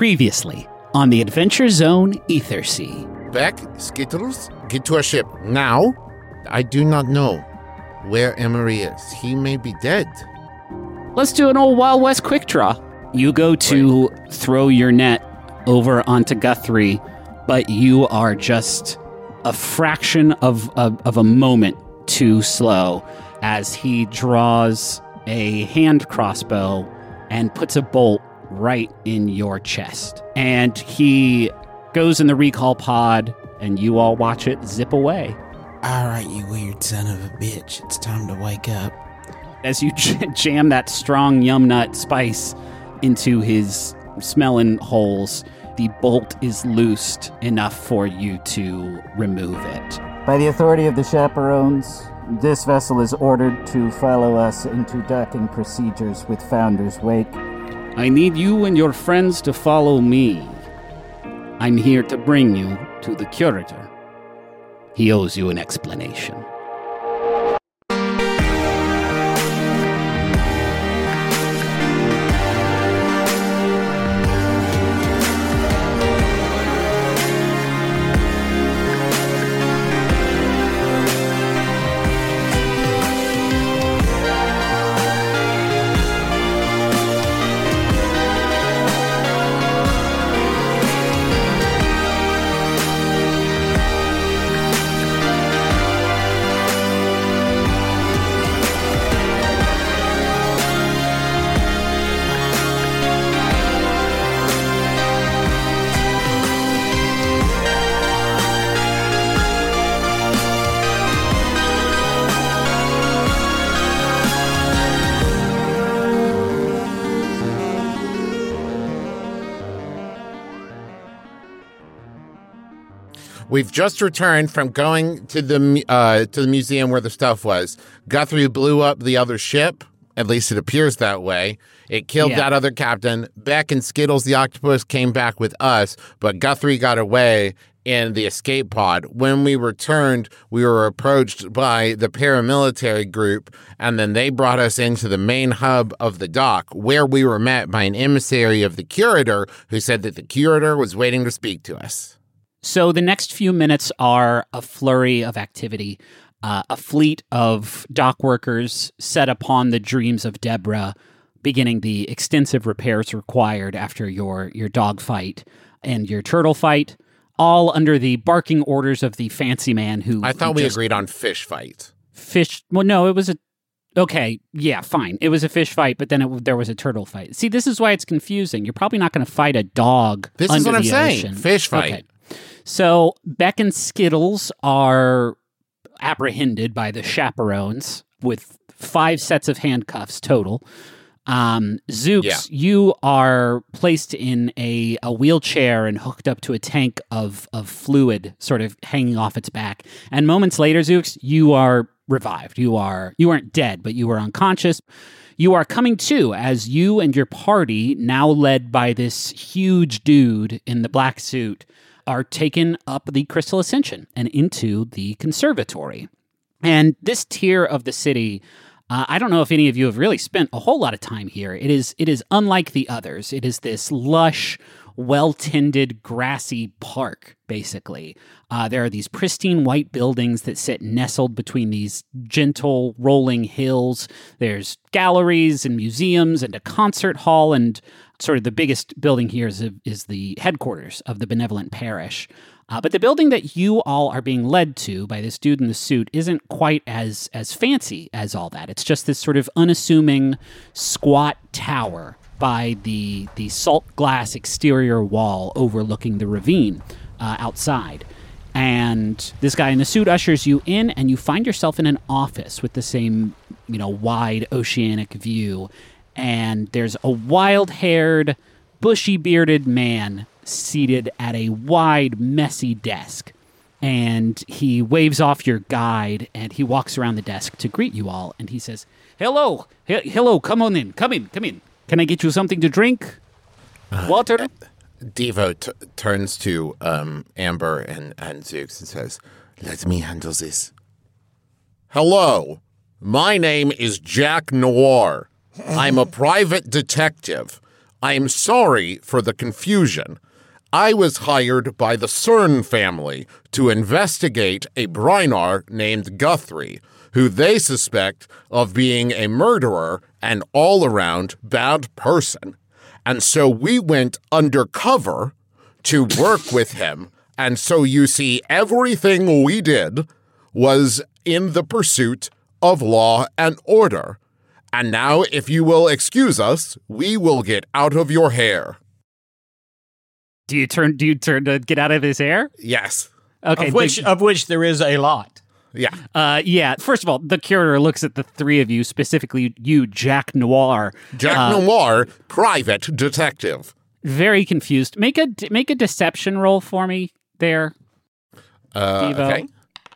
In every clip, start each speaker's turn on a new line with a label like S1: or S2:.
S1: Previously on the Adventure Zone Ethersea.
S2: Beck, Skittles, get to our ship now. I do not know where Emery is. He may be dead.
S1: Let's do an old Wild West quick draw. You go to throw your net over onto Guthrie, but you are just a fraction of a moment too slow as he draws a hand crossbow and puts a bolt right in your chest. And he goes in the recall pod, and you all watch it zip away.
S3: All right, you weird son of a bitch. It's time to wake up.
S1: As you jam that strong yum nut spice into his smelling holes, the bolt is loosed enough for you to remove it.
S4: By the authority of the chaperones, this vessel is ordered to follow us into docking procedures with Founder's Wake.
S1: I need you and your friends to follow me. I'm here to bring you to the curator. He owes you an explanation.
S2: We've just returned from going to the museum where the stuff was. Guthrie blew up the other ship. At least it appears that way. It killed that other captain. Beck and Skittles the octopus came back with us, but Guthrie got away in the escape pod. When we returned, we were approached by the paramilitary group, and then they brought us into the main hub of the dock, where we were met by an emissary of the curator who said that the curator was waiting to speak to us.
S1: So the next few minutes are a flurry of activity. A fleet of dock workers set upon the Dreams of Deborah, beginning the extensive repairs required after your dogfight and your turtle fight, all under the barking orders of the fancy man who...
S2: I thought we agreed on fish fight.
S1: Well, no, it was a... Okay, yeah, fine. It was a fish fight, but then there was a turtle fight. See, this is why it's confusing. You're probably not going to fight a dog
S2: This
S1: under
S2: is what
S1: the
S2: I'm saying.
S1: ocean.
S2: Fish fight.
S1: Okay. So Beck and Skittles are apprehended by the chaperones with 5 sets of handcuffs total. Zooks, you are placed in a wheelchair and hooked up to a tank of fluid sort of hanging off its back. And moments later, Zooks, you are revived. You weren't dead, but you were unconscious. You are coming to as you and your party, now led by this huge dude in the black suit, are taken up the Crystal Ascension and into the conservatory. And this tier of the city, I don't know if any of you have really spent a whole lot of time here. It is unlike the others. It is this lush, well-tended, grassy park, basically. There are these pristine white buildings that sit nestled between these gentle, rolling hills. There's galleries and museums and a concert hall, and sort of the biggest building here is the headquarters of the benevolent parish. But the building that you all are being led to by this dude in the suit isn't quite as fancy as all that. It's just this sort of unassuming, squat tower by the salt glass exterior wall overlooking the ravine outside. And this guy in the suit ushers you in, and you find yourself in an office with the same, wide oceanic view. And there's a wild-haired, bushy-bearded man seated at a wide, messy desk. And he waves off your guide, and he walks around the desk to greet you all. And he says, Hello, come on in, come in. Can I get you something to drink? Water?
S2: Devo turns to Amber and Zooks and says, Let me handle this. Hello, my name is Jack Noir. I'm a private detective. I am sorry for the confusion. I was hired by the Cern family to investigate a Brynar named Guthrie, who they suspect of being a murderer and all-around bad person. And so we went undercover to work with him. And so you see, everything we did was in the pursuit of law and order. And now, if you will excuse us, we will get out of your hair.
S1: Do you turn to get out of his hair?
S2: Yes.
S1: Okay.
S5: Of which there is a lot.
S2: Yeah.
S1: Yeah. First of all, the curator looks at the three of you, specifically you, Jack Noir.
S2: Jack Noir, private detective.
S1: Very confused. Make a deception roll for me there, Devo.
S2: Okay.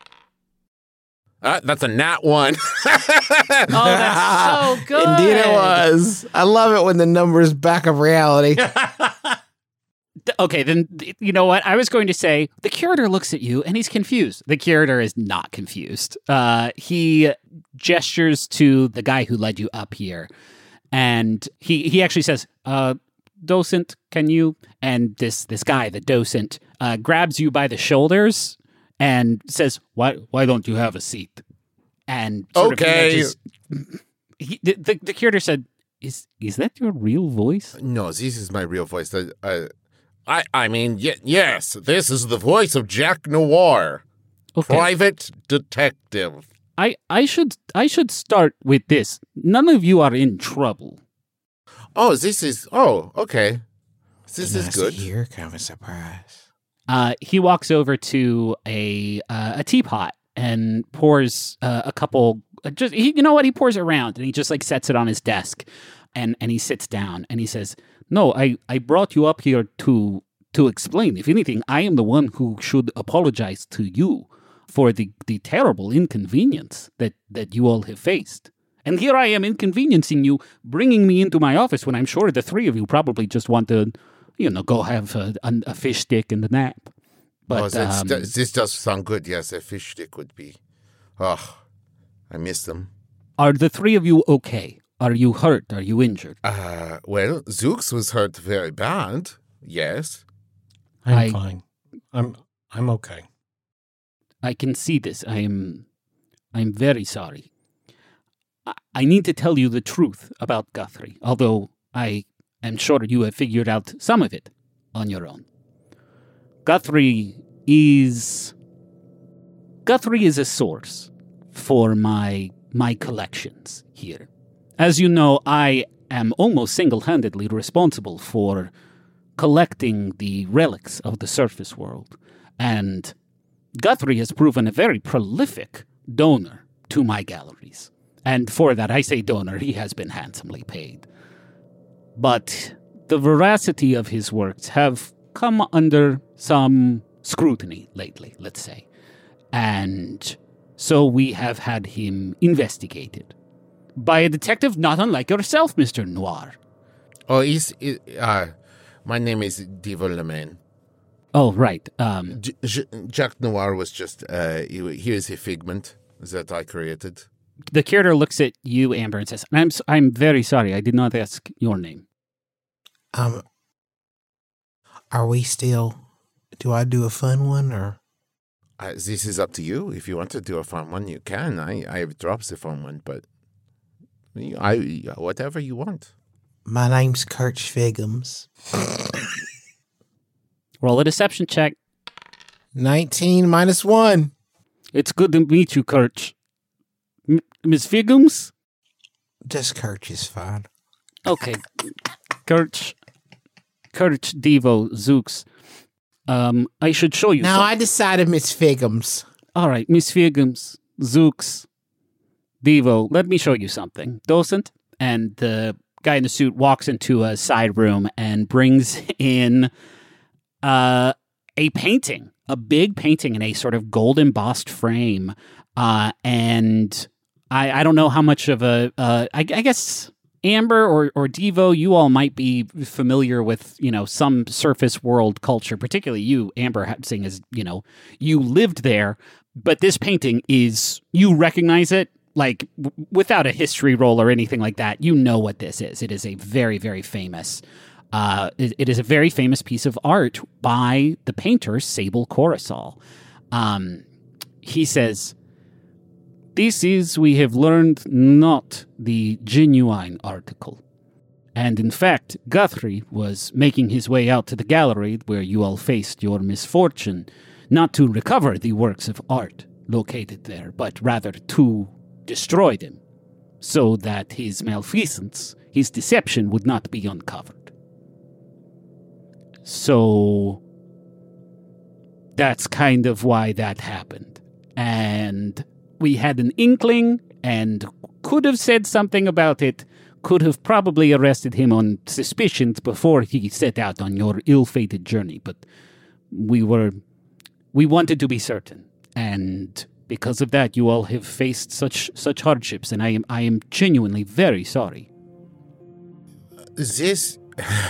S2: That's a nat 1.
S1: Oh, that's so good.
S6: Indeed it was. I love it when the numbers back up reality.
S1: Okay, then, you know what? I was going to say, the curator looks at you and he's confused. The curator is not confused. He gestures to the guy who led you up here. And he actually says, docent, can you? And this guy, the docent, grabs you by the shoulders and says, why don't you have a seat? And sort
S2: okay.
S1: of the curator said, is that your real voice?
S2: No, this is my real voice. I mean, yes, this is the voice of Jack Noir, private detective.
S1: I should start with this. None of you are in trouble.
S2: Oh, okay. This is good.
S3: Here, kind of a surprise.
S1: He walks over to a teapot and pours a couple. You know what? He pours it around and he just like sets it on his desk, and he sits down and he says, "No, I brought you up here to explain. If anything, I am the one who should apologize to you for the terrible inconvenience that you all have faced. And here I am inconveniencing you, bringing me into my office when I'm sure the three of you probably just want to, go have a fish stick and a nap." But
S2: this does sound good. Yes, a fish stick would be. Oh, I miss them.
S1: Are the three of you okay? Are you hurt? Are you injured?
S2: Well, Zooks was hurt very bad. Yes.
S5: I'm fine. I'm okay.
S1: I can see this. I'm very sorry. I need to tell you the truth about Guthrie, although I am sure you have figured out some of it on your own. Guthrie is a source for my collections here. As you know, I am almost single-handedly responsible for collecting the relics of the surface world, and Guthrie has proven a very prolific donor to my galleries. And for that, I say donor, he has been handsomely paid. But the veracity of his works have come under some scrutiny lately, let's say. And so we have had him investigated by a detective not unlike yourself, Mr. Noir.
S2: Oh, my name is Devo Lemaine.
S1: Oh, right.
S2: Jack Noir was just, he is a figment that I created.
S1: The curator looks at you, Amber, and says, I'm very sorry. I did not ask your name.
S3: Are we still... Do I do a fun one, or...?
S2: This is up to you. If you want to do a fun one, you can. I have dropped the fun one, but whatever you want.
S3: My name's Kirch Figgums.
S1: Roll a deception check.
S6: 19 minus 1.
S1: It's good to meet you, Kirch. Miss Figgums?
S3: Just Kirch is fine.
S1: Okay. Kirch, Devo, Zooks. I should show you.
S6: Now I decided Miss Figgums.
S1: All right, Miss Figgums, Zooks, Devo, let me show you something. Docent? And the guy in the suit walks into a side room and brings in a painting, a big painting in a sort of gold embossed frame. And I don't know how much of I guess Amber or Devo, you all might be familiar with, some surface world culture, particularly you, Amber, seeing as, you lived there. But this painting you recognize it, like, without a history roll or anything like that. You know what this is. It is a very, very famous It is a very famous piece of art by the painter Sable Coruscant. He says, "This is, we have learned, not the genuine article. And in fact, Guthrie was making his way out to the gallery where you all faced your misfortune, not to recover the works of art located there, but rather to destroy them, so that his malfeasance, his deception would not be uncovered. So that's kind of why that happened. And we had an inkling and could have said something about it, could have probably arrested him on suspicions before he set out on your ill-fated journey, but we wanted to be certain, and because of that you all have faced such hardships, and I am genuinely very sorry."
S2: This...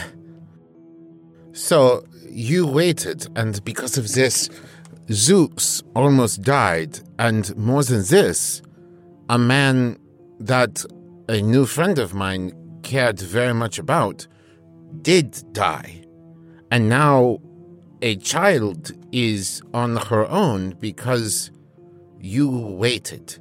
S2: So, you waited, and because of this, Zeus almost died, and more than this, a man that a new friend of mine cared very much about did die. And now a child is on her own because you waited.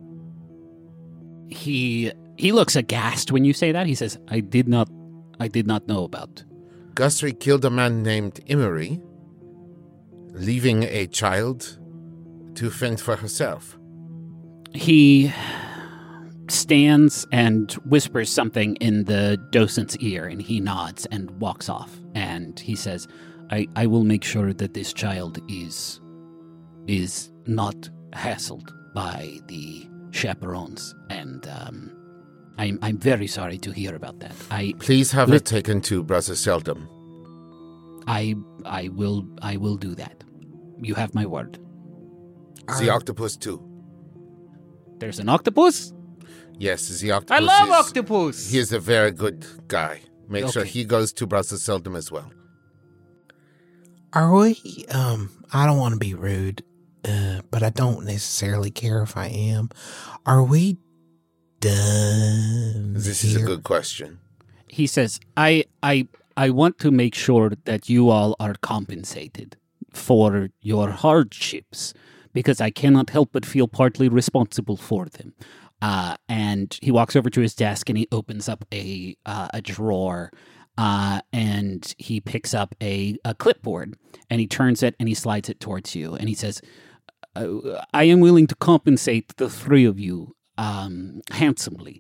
S1: He looks aghast when you say that. He says, I did not know about.
S2: Guthrie killed a man named Emery, leaving a child to fend for herself.
S1: He stands and whispers something in the docent's ear, and he nods and walks off. And he says, I will make sure that this child is not hassled by the chaperones. And I'm very sorry to hear about that.
S2: Please have it taken to Brother Seldom.
S1: I will do that. You have my word.
S2: The octopus too.
S1: There's an octopus?
S2: Yes, the octopus.
S1: I love octopus.
S2: He is a very good guy. Make sure he goes to Brother Seldom as well.
S3: Are we, I don't want to be rude, but I don't necessarily care if I am. Are we done?
S2: This is a good question.
S1: He says, I want to make sure that you all are compensated for your hardships, because I cannot help but feel partly responsible for them. And he walks over to his desk and he opens up a drawer, and he picks up a clipboard, and he turns it and he slides it towards you, and he says, I am willing to compensate the three of you handsomely,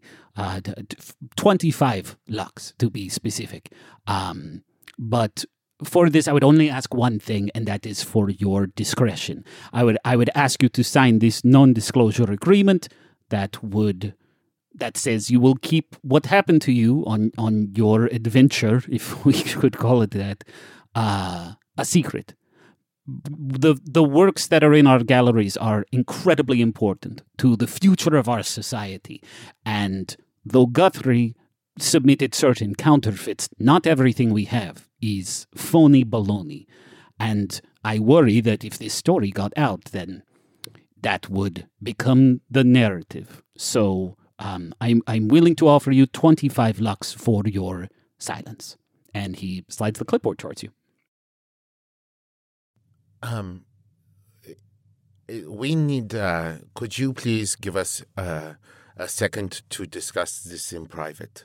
S1: 25 lux to be specific. But for this, I would only ask one thing, and that is for your discretion. I would ask you to sign this non-disclosure agreement that says you will keep what happened to you on your adventure, if we could call it that, a secret. The works that are in our galleries are incredibly important to the future of our society. And though Guthrie submitted certain counterfeits, not everything we have is phony baloney. And I worry that if this story got out, then that would become the narrative. So I'm willing to offer you 25 lux for your silence. And he slides the clipboard towards you.
S2: We need, could you please give us a second to discuss this in private?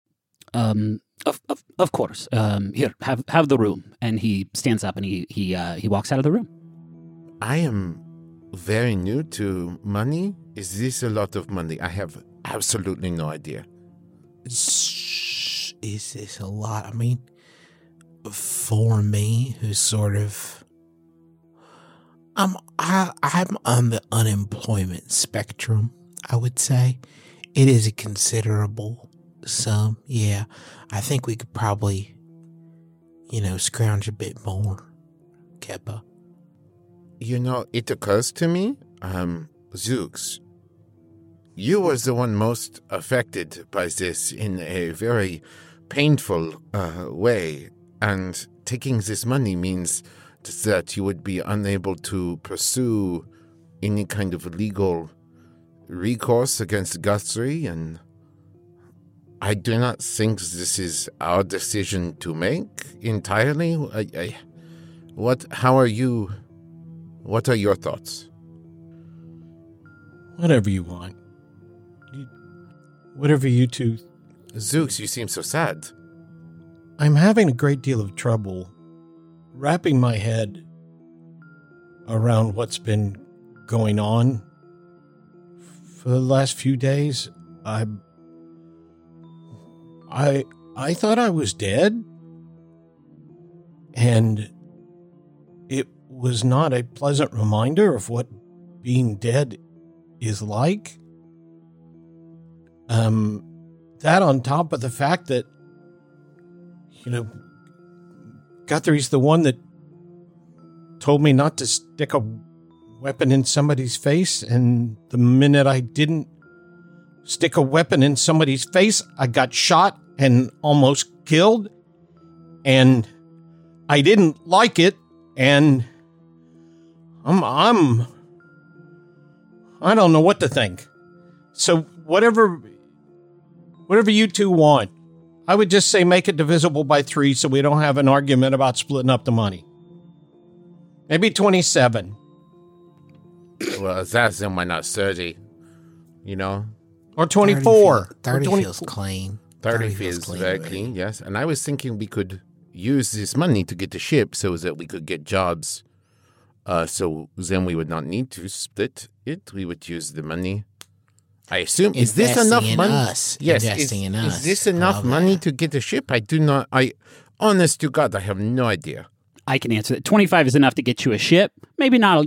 S1: Of course. Here, have the room. And he stands up and he walks out of the room.
S2: I am very new to money. Is this a lot of money? I have absolutely no idea.
S3: Is this a lot? I mean, for me, who's sort of... I'm on the unemployment spectrum, I would say. It is a considerable sum. Yeah, I think we could probably, scrounge a bit more, Keppa.
S2: It occurs to me, Zooks, you was the one most affected by this in a very painful way, and taking this money means that you would be unable to pursue any kind of legal recourse against Guthrie, and I do not think this is our decision to make entirely. What are your thoughts?
S5: Whatever you want. Whatever you two...
S2: Zooks, you seem so sad.
S5: I'm having a great deal of trouble wrapping my head around what's been going on for the last few days. I thought I was dead, and it was not a pleasant reminder of what being dead is like. That on top of the fact that, Guthrie's the one that told me not to stick a weapon in somebody's face, and the minute I didn't stick a weapon in somebody's face, I got shot and almost killed, and I didn't like it, and I don't know what to think. So whatever you two want, I would just say make it divisible by 3 so we don't have an argument about splitting up the money. Maybe 27.
S2: Well, that's then why not 30?
S5: Or 24.
S3: 30
S5: or 20
S3: feels clean.
S2: 30 feels very clean, yes. And I was thinking we could use this money to get the ship so that we could get jobs. So then we would not need to split it. We would use the money. I assume, is this enough money? Yes, is this enough money to get a ship? Honest to God, I have no idea.
S1: I can answer that. 25 is enough to get you a ship. Maybe not,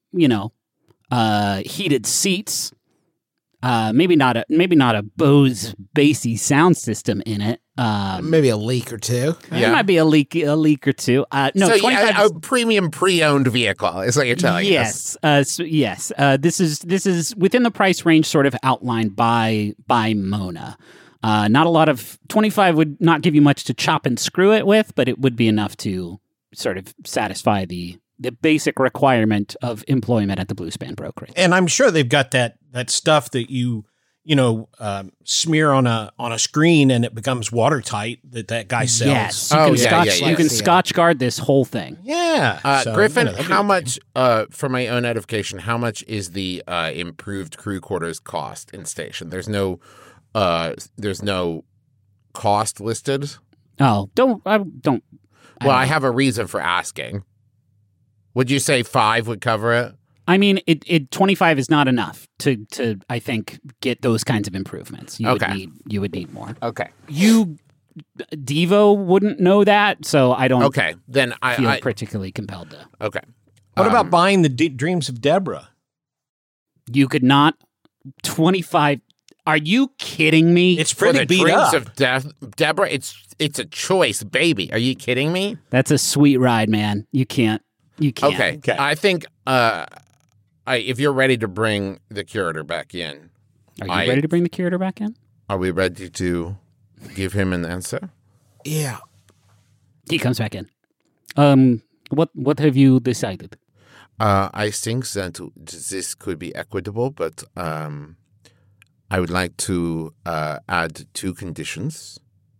S1: heated seats. Maybe not a Bose bassy sound system in it.
S3: Maybe a leak or two.
S1: There might be a leak or two. No,
S2: so
S1: 25
S2: a premium pre-owned vehicle is what you're telling us.
S1: Yes. This is within the price range sort of outlined by Mona. Not a lot of 25 would not give you much to chop and screw it with, but it would be enough to sort of satisfy the basic requirement of employment at the Bluespan brokerage.
S5: And I'm sure they've got that stuff that you smear on a screen and it becomes watertight that guy sells.
S1: Yes, you can Scotch guard this whole thing.
S5: Yeah.
S2: Griffin, how much, for my own edification, how much is the improved crew quarters cost in station? There's no cost listed.
S1: Oh, don't.
S2: I have a reason for asking. Would you say 5 would cover it?
S1: I mean, 25 is not enough to I think get those kinds of improvements. You would need more.
S2: Okay.
S1: Devo wouldn't know that, so I don't.
S2: Okay, then I
S1: feel particularly compelled to.
S2: Okay.
S5: What about buying the Dreams of Deborah?
S1: You could not. 25. Are you kidding me?
S5: It's pretty beat
S2: Dreams
S5: up.
S2: of Deborah. It's a choice, baby. Are you kidding me?
S1: That's a sweet ride, man. You can't.
S2: Okay. I think if you're ready to bring the curator back in.
S1: Are you ready to bring the curator back in?
S2: Are we ready to give him an answer?
S3: Yeah.
S1: He comes back in. What have you decided?
S2: I think that this could be equitable, but I would like to add 2 conditions.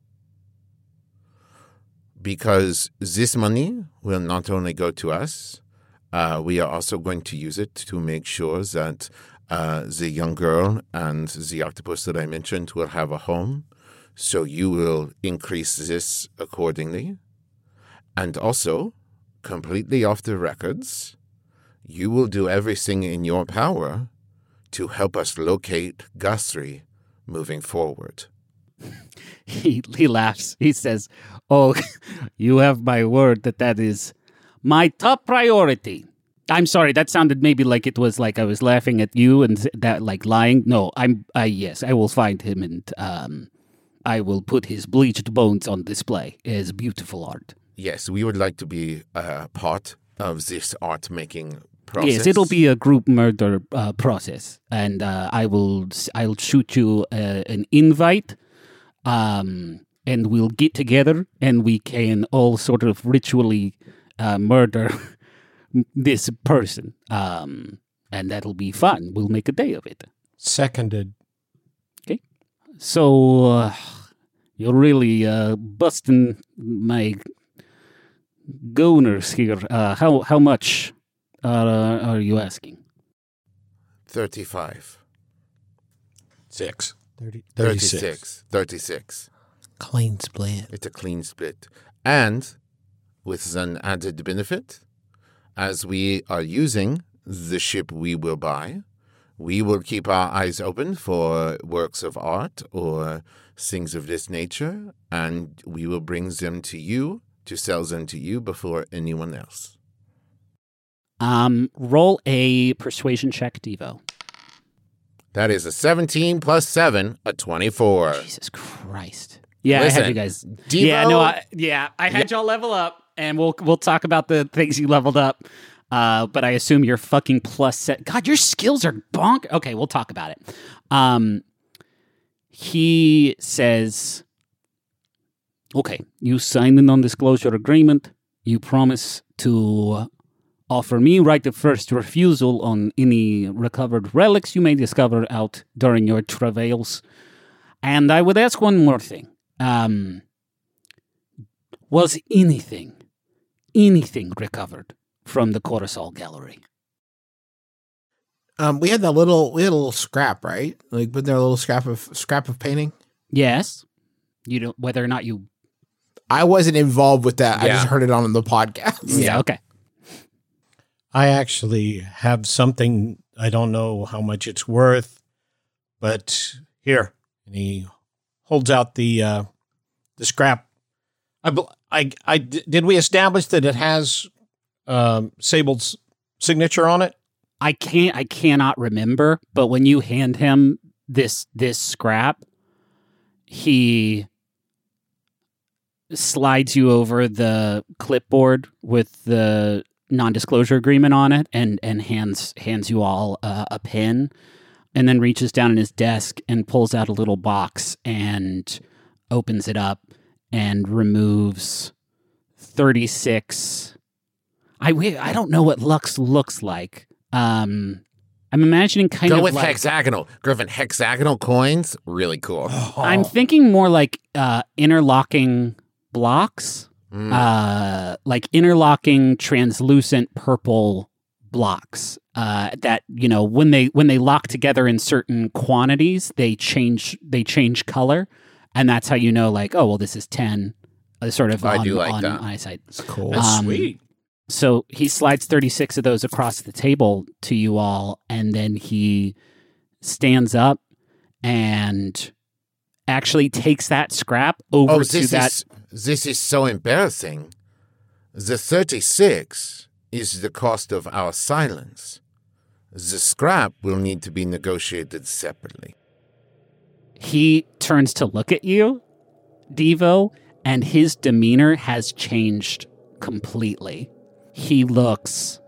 S2: Because this money will not only go to us, we are also going to use it to make sure that the young girl and the octopus that I mentioned will have a home. So you will increase this accordingly. And also, completely off the records, you will do everything in your power to help us locate Guthrie moving forward.
S1: He laughs. He says, "Oh, you have my word that is my top priority." I'm sorry, that sounded maybe like it was like I was laughing at you and that like lying. No, yes, I will find him and I will put his bleached bones on display as beautiful art.
S2: Yes, we would like to be part of this art making process.
S1: Yes, it'll be a group murder process, and I'll shoot you an invite. And we'll get together and we can all sort of ritually murder this person. And that'll be fun. We'll make a day of it.
S5: Seconded.
S1: Okay. So You're really busting my goners here. How much are you asking?
S2: 35.
S5: 6.
S2: 36.
S3: Clean split.
S2: It's a clean split. And with an added benefit, as we are using the ship we will buy, we will keep our eyes open for works of art or things of this nature, and we will bring them to you to sell them to you before anyone else.
S1: Roll a persuasion check, Devo.
S2: That is a 17 plus 7, a 24.
S1: Jesus Christ. Yeah,
S2: Listen,
S1: I had you guys.
S2: Devo,
S1: I had y'all level up, and we'll talk about the things you leveled up. But I assume you're fucking plus set. God, your skills are bonk. Okay, we'll talk about it. He says, okay, you signed a non-disclosure agreement. You promise to offer me right of first refusal on any recovered relics you may discover out during your travails. And I would ask one more thing. Was anything recovered from the Coruscant Gallery?
S3: We had a little scrap, right? Like, wasn't there a little scrap of painting?
S1: Yes. You don't, whether or not you.
S3: I wasn't involved with that.
S2: Yeah.
S3: I just heard it on the podcast.
S1: Yeah. Okay.
S5: I actually have something, I don't know how much it's worth, but here. And he holds out the scrap. Did we establish that it has Sable's signature on it?
S1: I cannot remember, but when you hand him this scrap, he slides you over the clipboard with the non-disclosure agreement on it and hands you all a pen, and then reaches down in his desk and pulls out a little box and opens it up and removes 36. I don't know what Lux looks like. I'm imagining kind
S2: Go
S1: of
S2: with
S1: like
S2: hexagonal. Griffin, hexagonal coins, really cool.
S1: I'm thinking more like interlocking blocks. Like interlocking translucent purple blocks that, you know, when they lock together in certain quantities, they change color, and that's how you know, like, oh well, this is 10 sort of
S2: I do like that.
S1: on eyesight.
S3: It's cool.
S5: That's sweet.
S1: So he slides 36 of those across the table to you all, and then he stands up and actually takes that scrap over to that.
S2: This is so embarrassing. The 36 is the cost of our silence. The scrap will need to be negotiated separately.
S1: He turns to look at you, Devo, and his demeanor has changed completely. He looks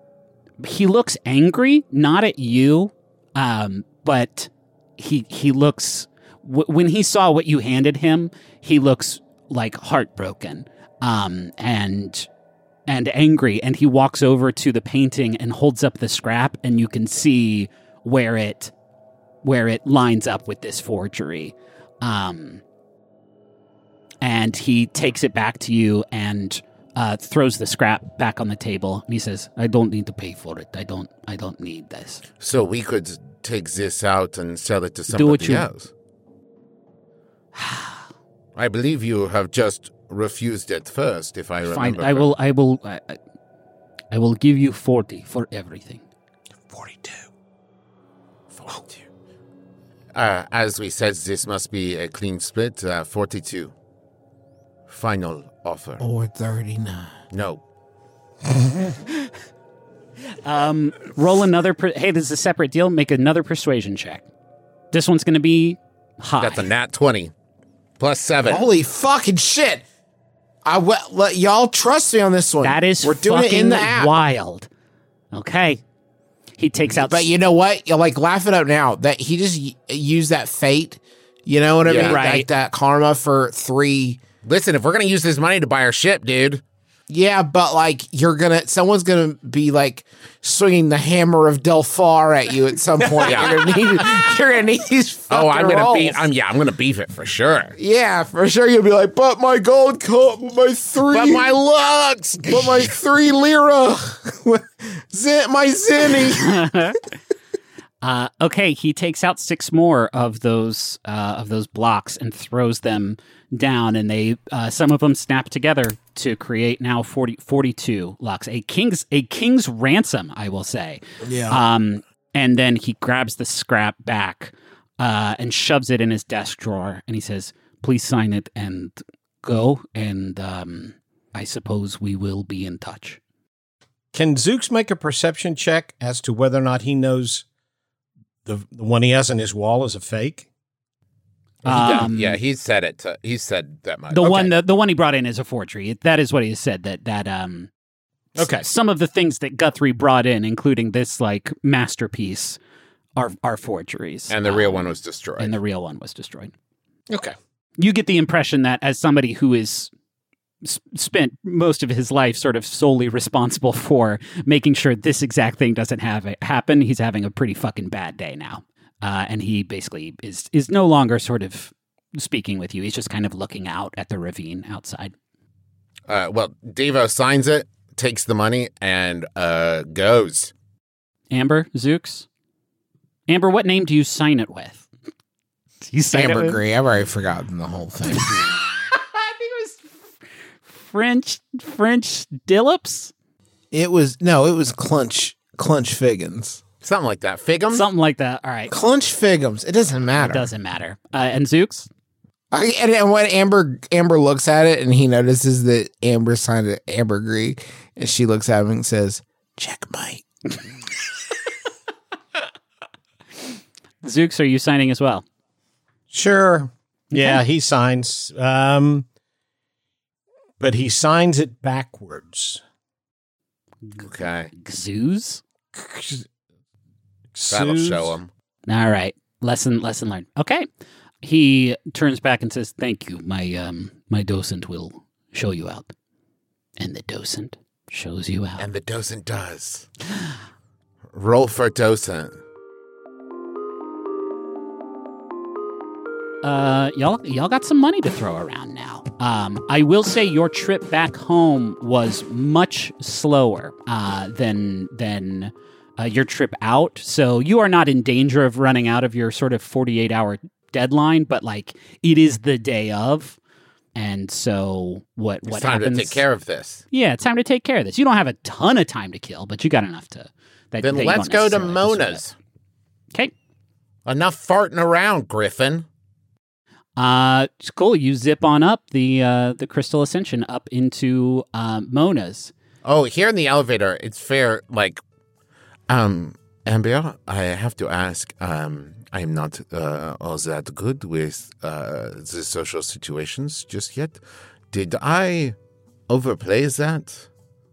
S1: angry, not at you, but he looks. When he saw what you handed him, he looks like heartbroken and angry, and he walks over to the painting and holds up the scrap, and you can see where it lines up with this forgery. And he takes it back to you and throws the scrap back on the table, and he says, "I don't need to pay for it. I don't need this."
S2: So we could take this out and sell it to somebody else. I believe you have just refused it first, if I remember.
S1: Fine, I will give you 40 for everything.
S3: 42.
S2: As we said, this must be a clean split. 42. Final offer.
S3: Or 39.
S2: No.
S1: Roll another. Hey, this is a separate deal. Make another persuasion check. This one's going to be high.
S2: That's a nat 20. Plus 7.
S3: Holy fucking shit! Y'all trust me on this one.
S1: That is
S3: We're doing it in the app.
S1: wild. Okay. He takes out.
S3: But you know what? You'll like laugh it up now that he just used that fate. You know what I mean?
S1: Right.
S3: Like that karma for 3.
S2: Listen, if we're going to use this money to buy our ship, dude,
S3: Yeah, but like someone's gonna be like swinging the hammer of Delphar at you at some point. You're gonna need these fucking
S2: I'm
S3: rolls.
S2: gonna beef it for sure.
S3: Yeah, for sure. You'll be like, but my gold cup, my
S2: looks,
S3: but my 3 lira, my zinni.
S1: Okay, he takes out 6 more of those blocks and throws them down, and they some of them snap together to create now 42 locks. A king's ransom, I will say.
S3: Yeah.
S1: And then he grabs the scrap back and shoves it in his desk drawer, and he says, "Please sign it and go, and I suppose we will be in touch."
S5: Can Zooks make a perception check as to whether or not he knows the one he has on his wall is a fake?
S2: He said it. He said that much.
S1: The one he brought in is a forgery. That is what he said. Okay. Some of the things that Guthrie brought in, including this like masterpiece, are forgeries.
S2: And the real one was destroyed.
S1: Okay. You get the impression that as somebody who is spent most of his life sort of solely responsible for making sure this exact thing doesn't happen, he's having a pretty fucking bad day now. And he basically is no longer sort of speaking with you. He's just kind of looking out at the ravine outside.
S2: Devo signs it, takes the money, and goes.
S1: Amber, Zooks? Amber, what name do you sign it with?
S3: Amber Gray. I've already forgotten the whole thing.
S1: I think it was French Dillips?
S3: It was Clunch Figgins.
S2: Something like that. Figum?
S1: Something like that. All right.
S3: Clunch Figgums. It doesn't matter.
S1: It doesn't matter. And Zooks?
S3: And when Amber looks at it and he notices that Amber signed it Amber Gree, and she looks at him and says, "Checkmate."
S1: Zooks, are you signing as well?
S5: Sure. Yeah, he signs. But he signs it backwards.
S2: Okay.
S1: Gzoos?
S2: That'll show him.
S1: All right. Lesson learned. Okay. He turns back and says, "Thank you. My docent will show you out." And the docent shows you out.
S2: And the docent does. Roll for docent.
S1: Y'all got some money to throw around now. I will say your trip back home was much slower than your trip out. So you are not in danger of running out of your sort of 48-hour deadline, but like it is the day of. And so what
S2: it's
S1: time
S2: happens? To take care of this.
S1: Yeah, it's time to take care of this. You don't have a ton of time to kill, but you got enough to.
S2: Then let's go to Mona's.
S1: Okay.
S2: Enough farting around, Griffin.
S1: Cool. You zip on up the Crystal Ascension up into Mona's.
S2: Oh, here in the elevator, it's fair. Like, Amber, I have to ask. I'm not all that good with the social situations just yet. Did I overplay that?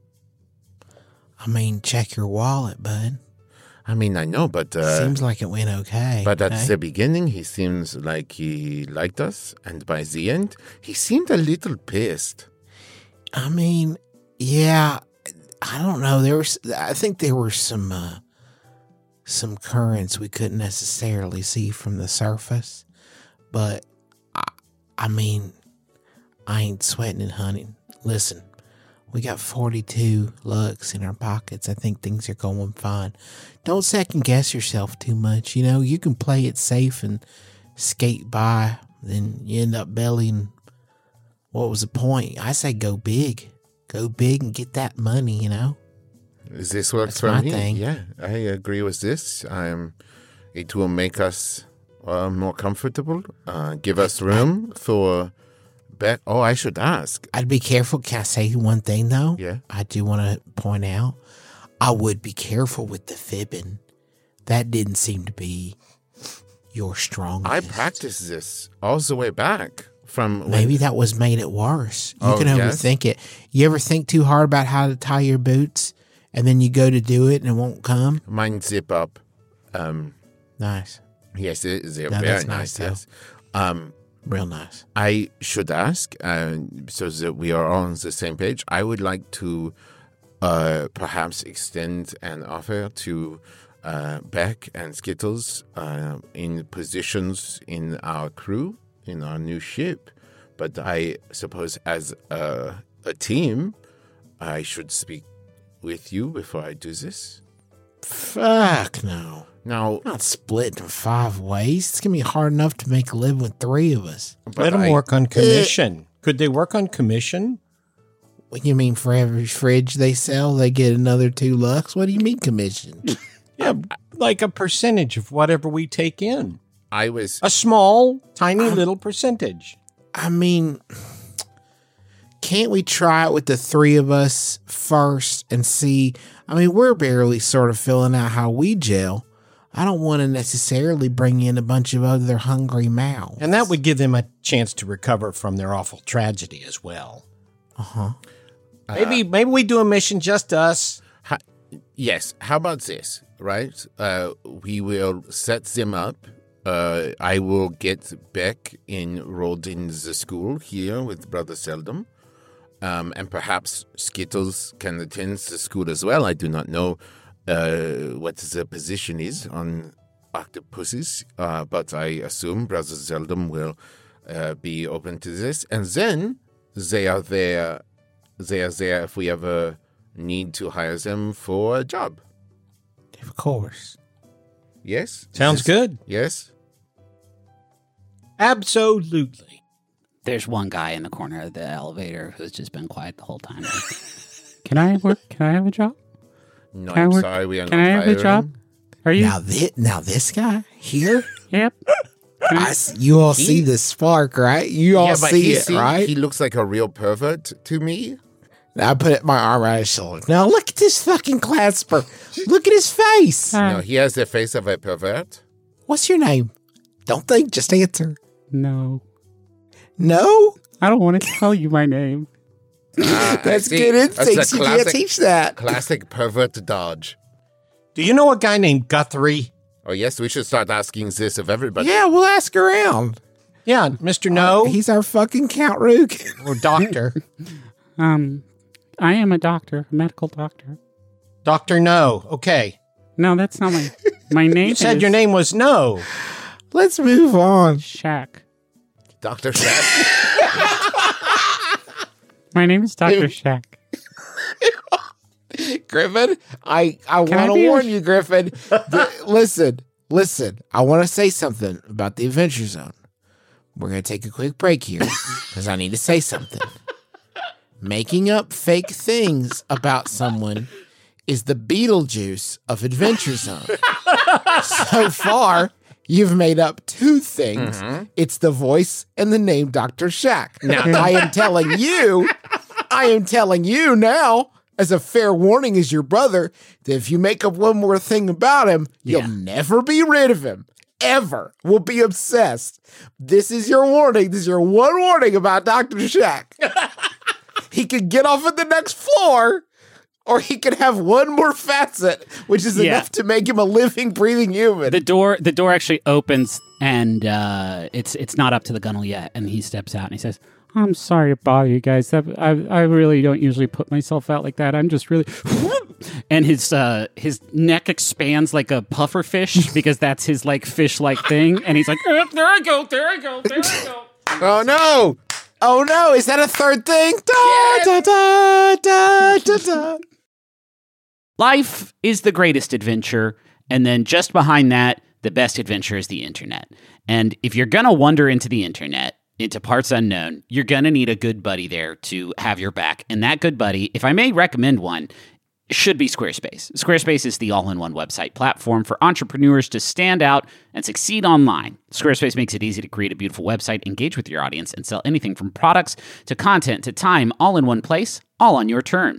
S3: I mean, check your wallet, bud.
S2: I mean, I know, but...
S3: seems like it went okay.
S2: But at the beginning, he seems like he liked us. And by the end, he seemed a little pissed.
S3: I mean, yeah, I don't know. I think there were some currents we couldn't necessarily see from the surface. But, I mean, I ain't sweating it, honey. Listen. We got 42 lux in our pockets. I think things are going fine. Don't second guess yourself too much. You know, you can play it safe and skate by. Then you end up bellying. What was the point? I say go big. Go big and get that money, you know?
S2: This works for me. Thing. Yeah, I agree with this. It will make us more comfortable. Give us room for... I should ask.
S3: I'd be careful. Can I say one thing, though?
S2: Yeah.
S3: I do want to point out, I would be careful with the fibbing. That didn't seem to be your strongest.
S2: I practiced this all the way back from...
S3: Maybe that was made it worse. You can overthink it. You ever think too hard about how to tie your boots, and then you go to do it, and it won't come?
S2: Mine zip up.
S3: Nice.
S2: Yes, they're very nice, yes.
S3: Real nice.
S2: I should ask, so that we are all on the same page, I would like to perhaps extend an offer to Beck and Skittles in positions in our crew, in our new ship. But I suppose as a team, I should speak with you before I do this.
S3: Fuck no.
S2: Now,
S3: Not split in 5 ways. It's going to be hard enough to make a living with 3 of us.
S5: Let them work on commission. Could they work on commission?
S3: What do you mean for every fridge they sell, they get another 2 lux? What do you mean commission?
S5: Yeah, like a percentage of whatever we take in.
S2: I was
S5: A small, tiny little percentage.
S3: I mean, can't we try it with the 3 of us first and see? I mean, we're barely sort of filling out how we gel. I don't want to necessarily bring in a bunch of other hungry mouths.
S5: And that would give them a chance to recover from their awful tragedy as well.
S3: Uh-huh.
S5: Maybe we do a mission just us.
S2: Yes. How about this, right? We will set them up. I will get Beck enrolled in the school here with Brother Seldom. And perhaps Skittles can attend the school as well. I do not know what the position is on octopuses, but I assume Brother Seldom will be open to this. And then they are there if we ever need to hire them for a job.
S3: Of course.
S2: Yes?
S5: Sounds good.
S2: Yes?
S5: Absolutely.
S1: There's one guy in the corner of the elevator who's just been quiet the whole time. Can I work? Can I have a job?
S2: No,
S1: Can I
S2: I'm
S1: work?
S2: sorry, we are
S1: Can
S2: not
S1: I have a
S2: hiring.
S1: job? Are you?
S3: Now this guy here,
S1: Yep.
S3: you all see the spark, right? You all
S2: but
S3: see it, right?
S2: He looks like a real pervert to me.
S3: I put my arm around his shoulder. Now look at this fucking clasper. Look at his face.
S2: No, he has the face of a pervert.
S3: What's your name? Don't think, just answer.
S1: No.
S3: No?
S1: I don't want to tell you my name.
S3: That's
S2: see.
S3: good
S2: That's
S3: instincts.
S2: a
S3: You can't
S2: classic-
S3: teach that.
S2: Classic pervert dodge.
S5: Do you know a guy named Guthrie?
S2: Oh, yes, we should start asking this of everybody.
S3: Yeah, we'll ask around.
S5: Yeah, Mr. No
S3: He's our fucking Count Rook.
S5: or Doctor.
S1: I am a doctor, a medical doctor.
S5: Dr. No. Okay.
S1: No, that's not my name.
S5: You said
S1: is
S5: your name was No.
S3: Let's move on.
S1: Shaq.
S2: Dr. Shack.
S1: My name is Dr. Shaq.
S3: Griffin, I want
S1: I
S3: to
S1: be
S3: warn you, Griffin. Listen. I want to say something about the Adventure Zone. We're going to take a quick break here because I need to say something. Making up fake things about someone is the Beetlejuice of Adventure Zone. So far, you've made up 2 things.
S2: Mm-hmm.
S3: It's the voice and the name Dr. Shack. Now, I am telling you now, as a fair warning as your brother, that if you make up one more thing about him, you'll never be rid of him. Ever. We'll be obsessed. This is your warning. This is your one warning about Dr. Shack. He could get off at the next floor, or he could have one more facet, which is enough to make him a living, breathing human.
S1: The door actually opens, and it's not up to the gunnel yet. And he steps out and he says, "I'm sorry to bother you guys. I really don't usually put myself out like that. I'm just really." And his neck expands like a puffer fish because that's his like fish-like thing. And he's like, there I go.
S3: Oh no! Oh no! Is that a third thing? Da, da, da, da, da.
S1: Life is the greatest adventure, and then just behind that, the best adventure is the internet. And if you're gonna wander into the internet, into parts unknown, you're gonna need a good buddy there to have your back. And that good buddy, if I may recommend one, should be Squarespace. Squarespace is the all-in-one website platform for entrepreneurs to stand out and succeed online. Squarespace makes it easy to create a beautiful website, engage with your audience, and sell anything from products to content to time all in one place, all on your terms.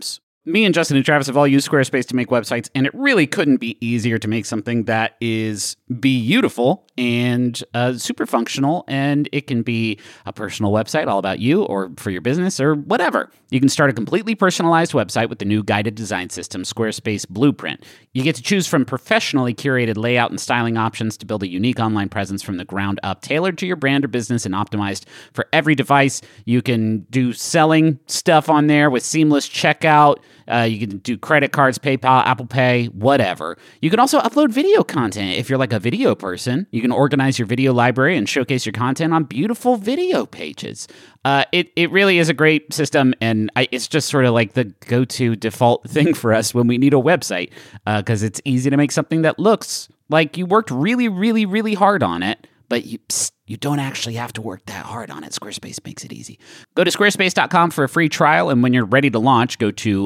S1: Me and Justin and Travis have all used Squarespace to make websites, and it really couldn't be easier to make something that is beautiful and super functional, and it can be a personal website all about you or for your business or whatever. You can start a completely personalized website with the new guided design system, Squarespace Blueprint. You get to choose from professionally curated layout and styling options to build a unique online presence from the ground up, tailored to your brand or business and optimized for every device. You can do selling stuff on there with seamless checkout. You can do credit cards, PayPal, Apple Pay, whatever. You can also upload video content if you're like a video person. You can organize your video library and showcase your content on beautiful video pages. It really is a great system, and it's just sort of like the go-to default thing for us when we need a website, because it's easy to make something that looks like you worked really, really, really hard on it, but you don't actually have to work that hard on it. Squarespace makes it easy. Go to squarespace.com for a free trial, and when you're ready to launch, go to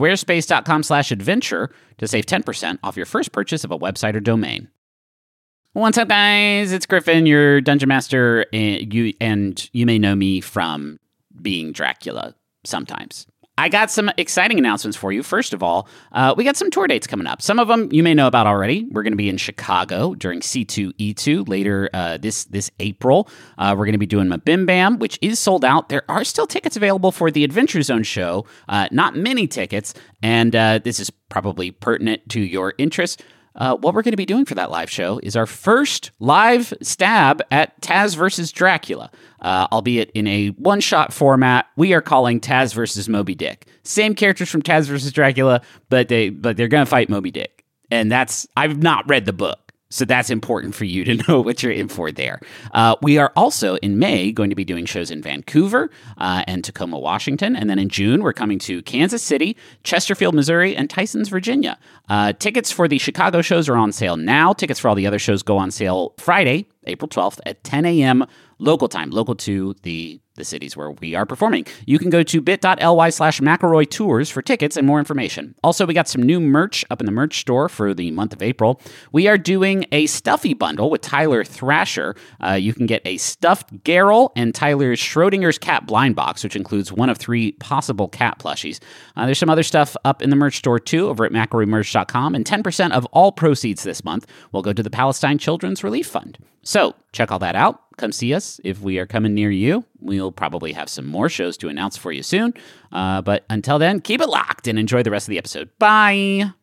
S1: squarespace.com/adventure to save 10% off your first purchase of a website or domain. What's up, guys? It's Griffin, your Dungeon Master, and you may know me from being Dracula sometimes. I got some exciting announcements for you. First of all, we got some tour dates coming up. Some of them you may know about already. We're going to be in Chicago during C2E2 later this April. We're going to be doing Mabimbam, which is sold out. There are still tickets available for the Adventure Zone show. Not many tickets, and this is probably pertinent to your interests. What we're going to be doing for that live show is our first live stab at Taz versus Dracula, albeit in a one-shot format. We are calling Taz versus Moby Dick. Same characters from Taz versus Dracula, but they're going to fight Moby Dick. And I've not read the book, so that's important for you to know what you're in for there. We are also, in May, going to be doing shows in Vancouver and Tacoma, Washington. And then in June, we're coming to Kansas City, Chesterfield, Missouri, and Tysons, Virginia. Tickets for the Chicago shows are on sale now. Tickets for all the other shows go on sale Friday, April 12th at 10 a.m. local time, local to the cities where we are performing. You can go to bit.ly/McElroy Tours for tickets and more information. Also, we got some new merch up in the merch store for the month of April. We are doing a Stuffy bundle with Tyler Thrasher. You can get a stuffed Geralt and Tyler's Schrodinger's cat blind box, which includes one of 3 possible cat plushies. There's some other stuff up in the merch store too over at McElroymerch.com, and 10% of all proceeds this month will go to the Palestine Children's Relief Fund. So check all that out. Come see us if we are coming near you. We'll probably have some more shows to announce for you soon. But until then, keep it locked and enjoy the rest of the episode. Bye.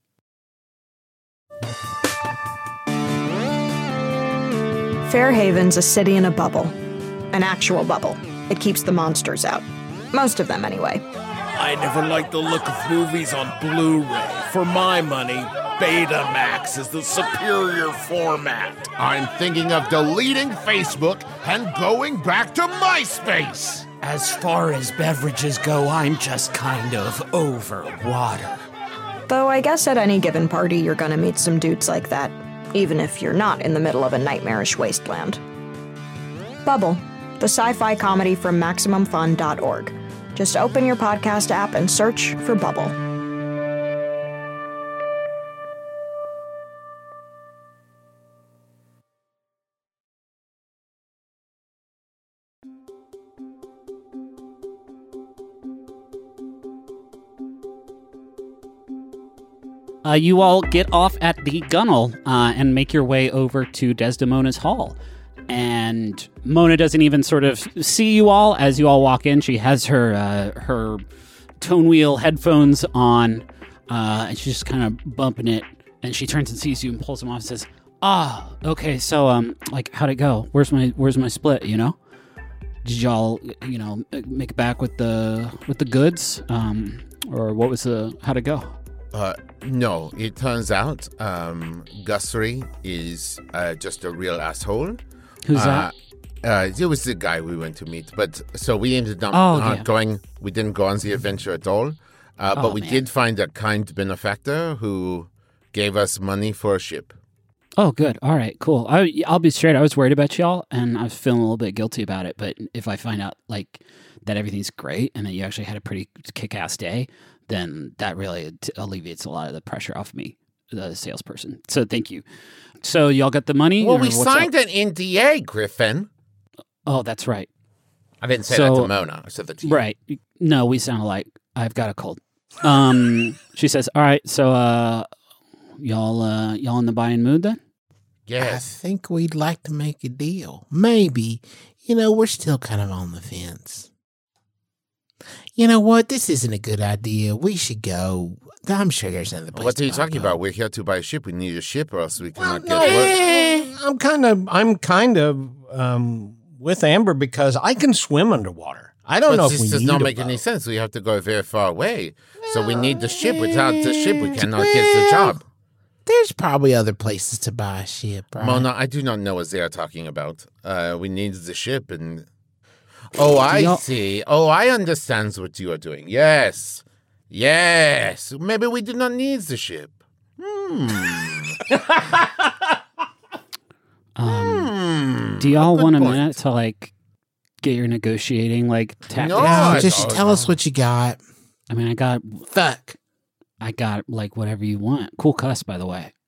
S7: Fairhaven's a city in a bubble. An actual bubble. It keeps the monsters out. Most of them, anyway.
S8: I never liked the look of movies on Blu-ray. For my money, Betamax is the superior format.
S2: I'm thinking of deleting Facebook and going back to MySpace.
S9: As far as beverages go, I'm just kind of over water.
S7: Though I guess at any given party you're gonna meet some dudes like that, even if you're not in the middle of a nightmarish wasteland. Bubble, the sci-fi comedy from MaximumFun.org. Just open your podcast app and search for Bubble.
S1: You all get off at the Gunnel and make your way over to Desdemona's hall. And Mona doesn't even sort of see you all as you all walk in. She has her tone wheel headphones on, and she's just kind of bumping it. And she turns and sees you and pulls them off and says, okay, so like, how'd it go? Where's my split? You know, did y'all make it back with the goods, or what was how'd it go?
S2: No, it turns out Guthrie is just a real asshole.
S1: Who's that?
S2: It was the guy we went to meet. But so we ended up going. We didn't go on the adventure at all. But we did find a kind benefactor who gave us money for a ship.
S1: Oh, good. All right, cool. I'll be straight. I was worried about y'all, and I was feeling a little bit guilty about it. But if I find out like that everything's great and that you actually had a pretty kick-ass day, then that really alleviates a lot of the pressure off me, the salesperson. So thank you. So y'all got the money?
S2: Well, we signed an NDA, Griffin.
S1: Oh, that's right.
S2: I didn't say that to Mona. I said that to you.
S1: Right. No, we sound alike. I've got a cold. She says, "All right, so y'all in the buying mood then?"
S2: Yes.
S3: I think we'd like to make a deal. Maybe. We're still kind of on the fence. You know what? This isn't a good idea. We should go. I'm sure there's another place.
S2: What are you talking about? We're here to buy a ship. We need a ship, or else we cannot get work.
S5: I'm kind of with Amber because I can swim underwater. I don't know if we
S2: this does
S5: need
S2: not
S5: a
S2: make
S5: boat.
S2: any sense. We have to go very far away. So we need the ship. Without the ship, we cannot get the job.
S3: There's probably other places to buy a ship, right?
S2: Mona, I do not know what they are talking about. We need the ship and... Oh, I see. Oh, I understand what you are doing. Yes. Yes. Maybe we do not need the ship.
S1: Do y'all want a minute to get your negotiating tactics?
S3: No, just tell us what you got.
S1: I mean, I got whatever you want. Cool cuss, by the way.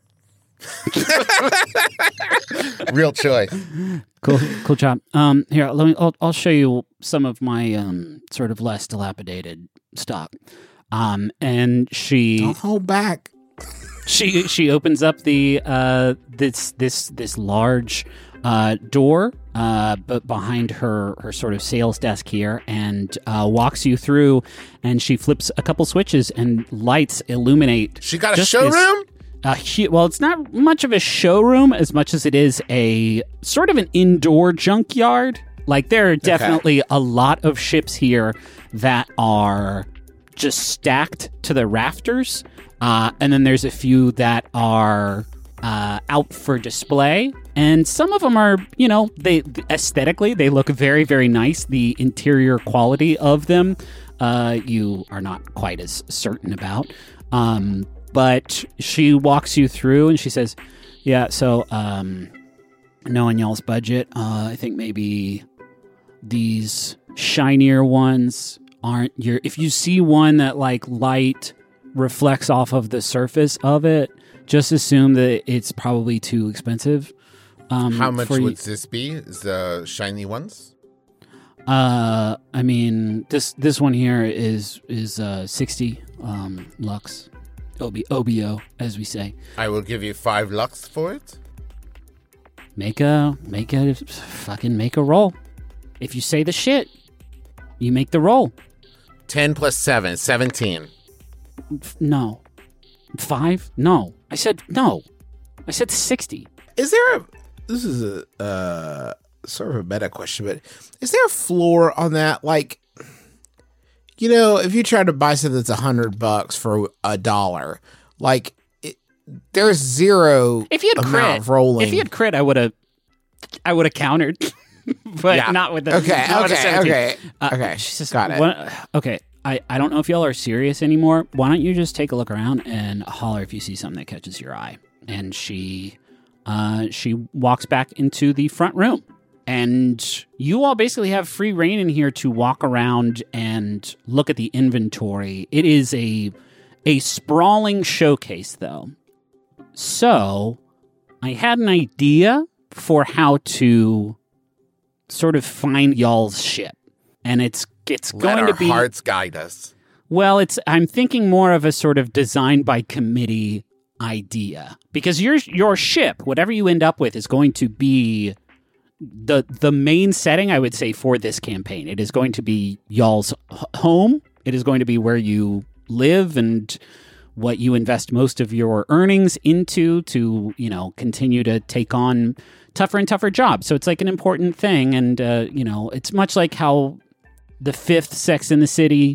S2: Real choice.
S1: Cool job. Here, I'll show you some of my sort of less dilapidated stock. And she
S3: Don't hold back.
S1: She opens up the this large door, but behind her sort of sales desk here, and walks you through. And she flips a couple switches, and lights illuminate.
S2: She got a showroom?
S1: Well, it's not much of a showroom as much as it is a sort of an indoor junkyard. There are definitely a lot of ships here that are just stacked to the rafters. And then there's a few that are out for display. And some of them are, they aesthetically, they look very, very nice. The interior quality of them, you are not quite as certain about. But she walks you through and she says, yeah, so knowing y'all's budget, I think maybe these shinier ones aren't if you see one that light reflects off of the surface of it, just assume that it's probably too expensive.
S2: How much would this be? The shiny ones?
S1: I mean, this one here is 60 lux. OBO, as we say.
S2: I will give you 5 lux for it.
S1: Make a roll. If you say the shit, you make the roll.
S2: 10 plus 7, 17.
S1: No. 5? No. I said no. I said 60.
S3: Is there this is a sort of a meta question, but is there a floor on that? If you try to buy something that's $100 for $1, there's zero
S1: if you had
S3: amount
S1: crit,
S3: of rolling.
S1: If you had crit, I would have countered, but not with the
S3: Okay.
S1: She says,
S3: got it.
S1: Okay, I don't know if y'all are serious anymore. Why don't you just take a look around and holler if you see something that catches your eye? And she walks back into the front room. And you all basically have free reign in here to walk around and look at the inventory. It is a sprawling showcase, though. So I had an idea for how to sort of find y'all's ship. And it's going to be...
S2: Let our hearts guide us.
S1: Well, I'm thinking more of a sort of design by committee idea. Because your ship, whatever you end up with, is going to be... The main setting, I would say, for this campaign. It is going to be y'all's home. It is going to be where you live and what you invest most of your earnings into to, continue to take on tougher and tougher jobs. So it's an important thing. And, it's much like how the 5th Sex in the City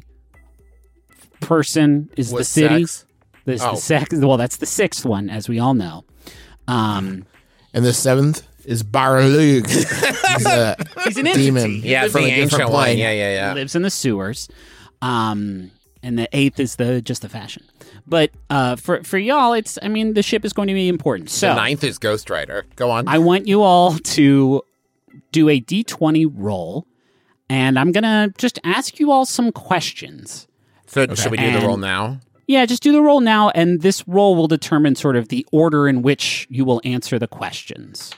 S1: person is the city.
S2: Sex?
S1: The sex. Well, that's the 6th one, as we all know.
S3: And the 7th is Baralug.
S1: He's an
S3: demon.
S1: entity.
S2: Yeah, from the ancient one. Yeah.
S1: Lives in the sewers. And the 8th is just the fashion. But for y'all, the ship is going to be important. So
S2: the 9th is Ghost Rider. Go on.
S1: I want you all to do a D20 roll, and I'm going to just ask you all some questions.
S2: So should we do the roll now?
S1: Yeah, just do the roll now, and this roll will determine sort of the order in which you will answer the questions.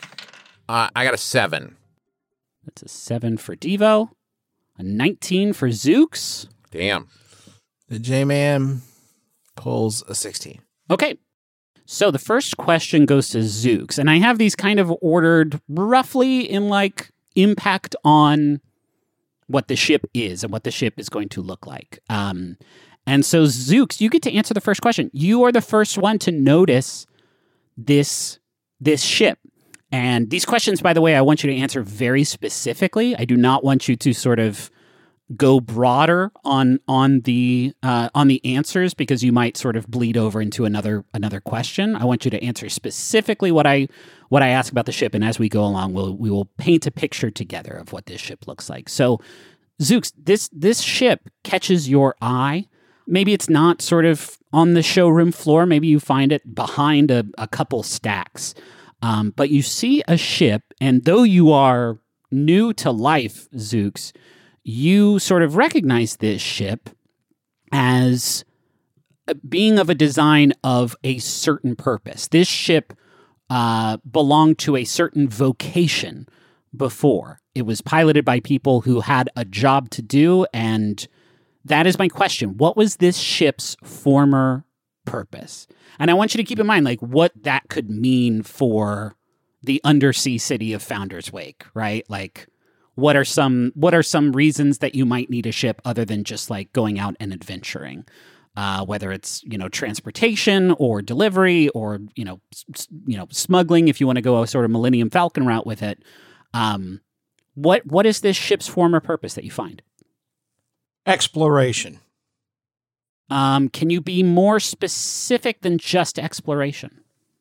S2: I got a 7.
S1: That's a 7 for Devo, a 19 for Zooks.
S2: Damn.
S3: The J-Man pulls a 16.
S1: Okay. So the first question goes to Zooks, and I have these kind of ordered roughly in like impact on what the ship is and what the ship is going to look like. And so Zooks, you get to answer the first question. You are the first one to notice this ship. And these questions, by the way, I want you to answer very specifically. I do not want you to sort of go broader on the answers, because you might sort of bleed over into another question. I want you to answer specifically what I ask about the ship, and as we go along, we will paint a picture together of what this ship looks like. So, Zooks, this ship catches your eye. Maybe it's not sort of on the showroom floor. Maybe you find it behind a couple stacks. But you see a ship, and though you are new to life, Zooks, you sort of recognize this ship as being of a design of a certain purpose. This ship belonged to a certain vocation before. It was piloted by people who had a job to do, and that is my question. What was this ship's former purpose? And I want you to keep in mind, like, what that could mean for the undersea city of Founder's Wake, right? Like, what are some reasons that you might need a ship other than just like going out and adventuring? Whether it's, transportation or delivery or, smuggling, if you want to go a sort of Millennium Falcon route with it. What is this ship's former purpose that you find?
S5: Exploration.
S1: Can you be more specific than just exploration?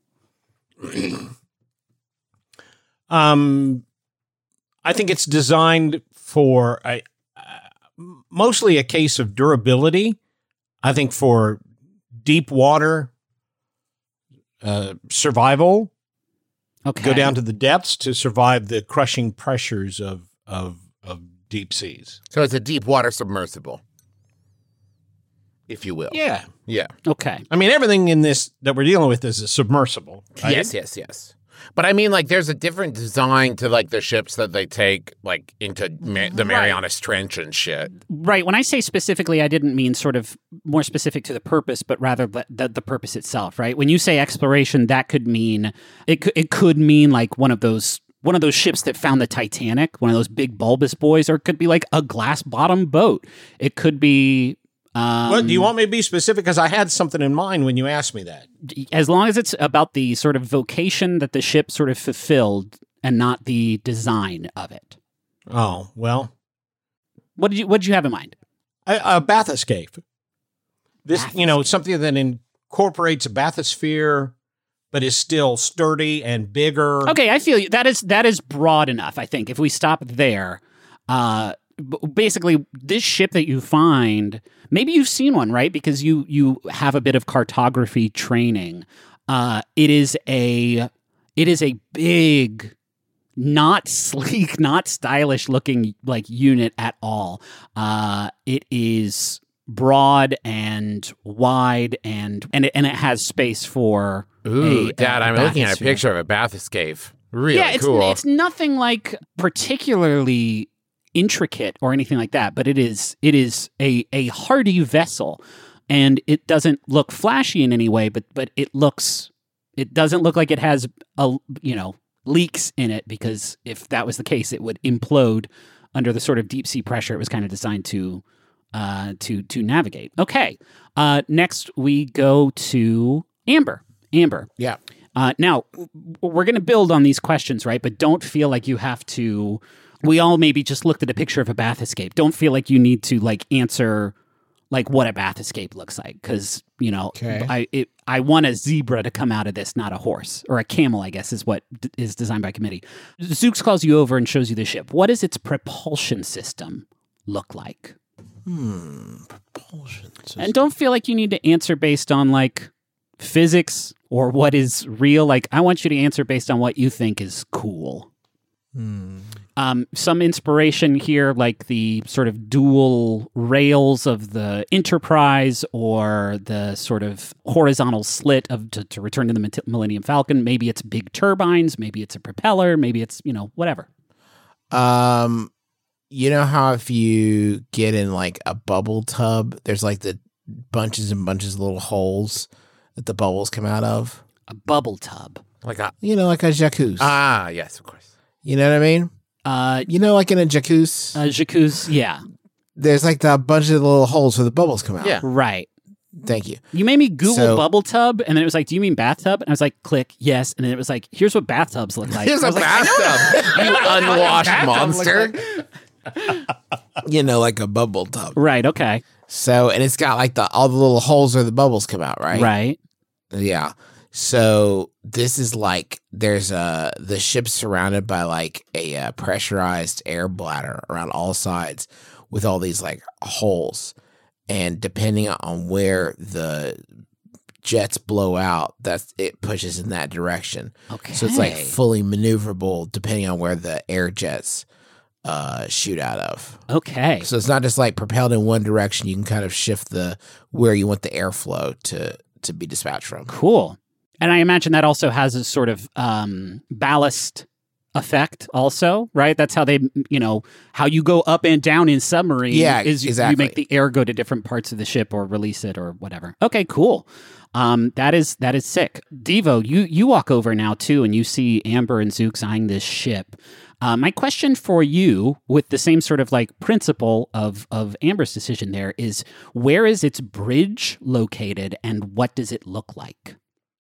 S5: I think it's designed for mostly a case of durability. I think for deep water survival.
S1: Okay.
S5: Go down to the depths to survive the crushing pressures of deep seas.
S2: So it's a deep water submersible, if you will.
S5: Yeah.
S2: Yeah.
S1: Okay.
S5: I mean, everything in this that we're dealing with is a submersible. Right?
S2: Yes. But I mean, like, there's a different design to, like, the ships that they take, like, into the Marianas Trench and shit.
S1: Right. When I say specifically, I didn't mean sort of more specific to the purpose, but rather the purpose itself, right? When you say exploration, that could mean, it could mean, like, one of those ships that found the Titanic, one of those big bulbous boys, or it could be, like, a glass-bottom boat. It could be...
S5: What, do you want me to be specific? Because I had something in mind when you asked me that.
S1: As long as it's about the sort of vocation that the ship sort of fulfilled and not the design of it.
S5: Oh, well.
S1: What did you have in mind?
S5: A bathyscaphe. This, something that incorporates a bathysphere, but is still sturdy and bigger.
S1: Okay, I feel you. That is broad enough, I think. If we stop there, basically, this ship that you find, maybe you've seen one, right? Because you have a bit of cartography training. It is a big, not sleek, not stylish looking like unit at all. It is broad and wide, and it has space for.
S2: Ooh, Dad, I'm looking at a picture of a bathyscaphe. Really cool.
S1: It's nothing like particularly intricate or anything like that, but it is a hardy vessel, and it doesn't look flashy in any way, but it doesn't look like it has leaks in it, because if that was the case, it would implode under the sort of deep sea pressure it was kind of designed to navigate. Okay, next we go to Amber.
S3: Yeah.
S1: Now we're going to build on these questions, right? But don't feel like you have to. We all maybe just looked at a picture of a bathyscape. Don't feel like you need to like answer like what a bathyscape looks like, because I want a zebra to come out of this, not a horse, or a camel, I guess is what is designed by committee. Zooks calls you over and shows you the ship. What does its propulsion system look like?
S3: Propulsion system.
S1: And don't feel like you need to answer based on like physics or what is real. Like, I want you to answer based on what you think is cool. Some inspiration here, like the sort of dual rails of the Enterprise, or the sort of horizontal slit of to return to the Millennium Falcon. Maybe it's big turbines, maybe it's a propeller, maybe it's whatever.
S3: You know how if you get in like a bubble tub, there's like the bunches and bunches of little holes that the bubbles come out of?
S1: A bubble tub.
S2: Like a
S3: Like a jacuzzi.
S2: ah, yes, of course.
S3: You know what I mean? Like in a jacuzzi,
S1: Jacuzzi, yeah.
S3: there's like a bunch of little holes where the bubbles come out.
S2: Yeah.
S1: Right.
S3: Thank you.
S1: You made me Google
S3: So-
S1: bubble tub, and then it was like, do you mean bathtub? And I was like, click, yes. And then it was like, here's what bathtubs look like.
S2: Here's
S1: I
S2: a
S1: was like,
S2: bathtub, you unwashed monster.
S3: Like a bubble tub.
S1: right, okay.
S3: So, and it's got like all the little holes where the bubbles come out, right?
S1: Right.
S3: Yeah. So this is like there's the ship's surrounded by like a pressurized air bladder around all sides with all these like holes, and depending on where the jets blow out, it pushes in that direction.
S1: Okay.
S3: So it's like fully maneuverable depending on where the air jets shoot out of.
S1: Okay.
S3: So it's not just like propelled in one direction. You can kind of shift where you want the airflow to be dispatched from.
S1: Cool. And I imagine that also has a sort of ballast effect also, right? That's how they, how you go up and down in submarine.
S3: Yeah,
S1: is
S3: exactly.
S1: You make the air go to different parts of the ship or release it or whatever. Okay, cool. That is sick. Devo, you walk over now too, and you see Amber and Zooks eyeing this ship. My question for you, with the same sort of like principle of Amber's decision there, is where is its bridge located and what does it look like?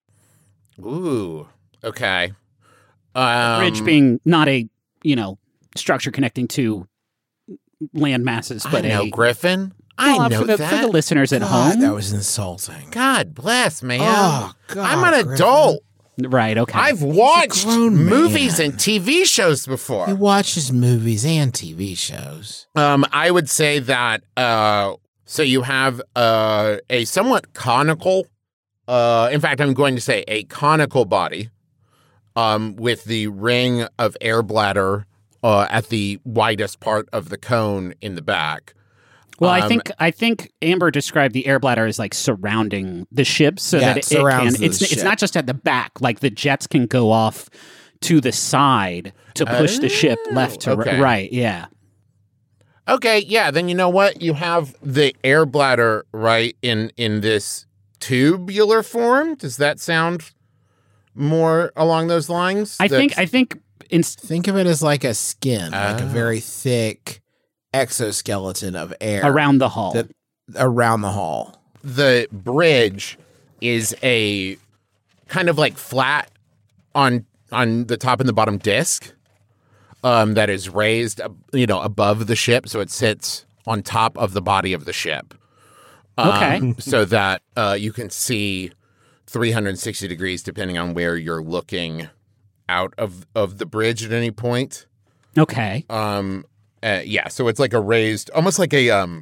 S2: Ooh, okay.
S1: Bridge being not a, structure connecting two land masses, but
S2: I know,
S1: a
S2: Griffin.
S1: Well,
S2: I know
S1: for the
S2: that.
S1: listeners at
S3: God,
S1: home.
S3: that was insulting.
S2: God bless, man.
S3: Oh, God,
S2: I'm an
S3: Griffin.
S2: adult.
S1: Right, okay.
S2: I've watched
S3: grown
S2: movies
S3: man.
S2: and TV shows before.
S3: He watches movies and TV shows.
S2: I would say that so you have a somewhat conical, in fact, I'm going to say a conical body with the ring of air bladder at the widest part of the cone in the back.
S1: Well, I think Amber described the air bladder as like surrounding the ship, so that it
S3: surrounds
S1: can.
S3: the
S1: It's
S3: ship.
S1: not just at the back; like the jets can go off to the side to push the ship left to
S2: okay.
S1: right. Yeah.
S2: Okay, yeah, then you know what? You have the air bladder right in this tubular form. Does that sound more along those lines?
S1: I think
S3: Think of it as like a skin, like a very thick exoskeleton of air
S1: around the hull.
S3: around the hull.
S2: the bridge is a kind of like flat on the top and the bottom disc that is raised, above the ship, so it sits on top of the body of the ship.
S1: Okay.
S2: So that you can see 360 degrees depending on where you're looking out of the bridge at any point.
S1: Okay.
S2: Yeah, so it's like a raised, almost like a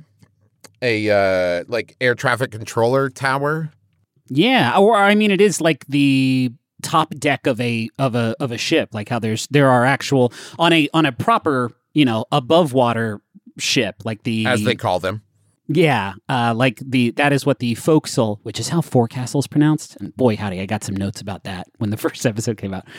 S2: like air traffic controller tower.
S1: Yeah, or I mean, it is like the top deck of a ship, like how there are actual on a proper above water ship, like the
S2: As they call them.
S1: Yeah, that is what the forecastle, which is how forecastle's pronounced. And boy, howdy, I got some notes about that when the first episode came out.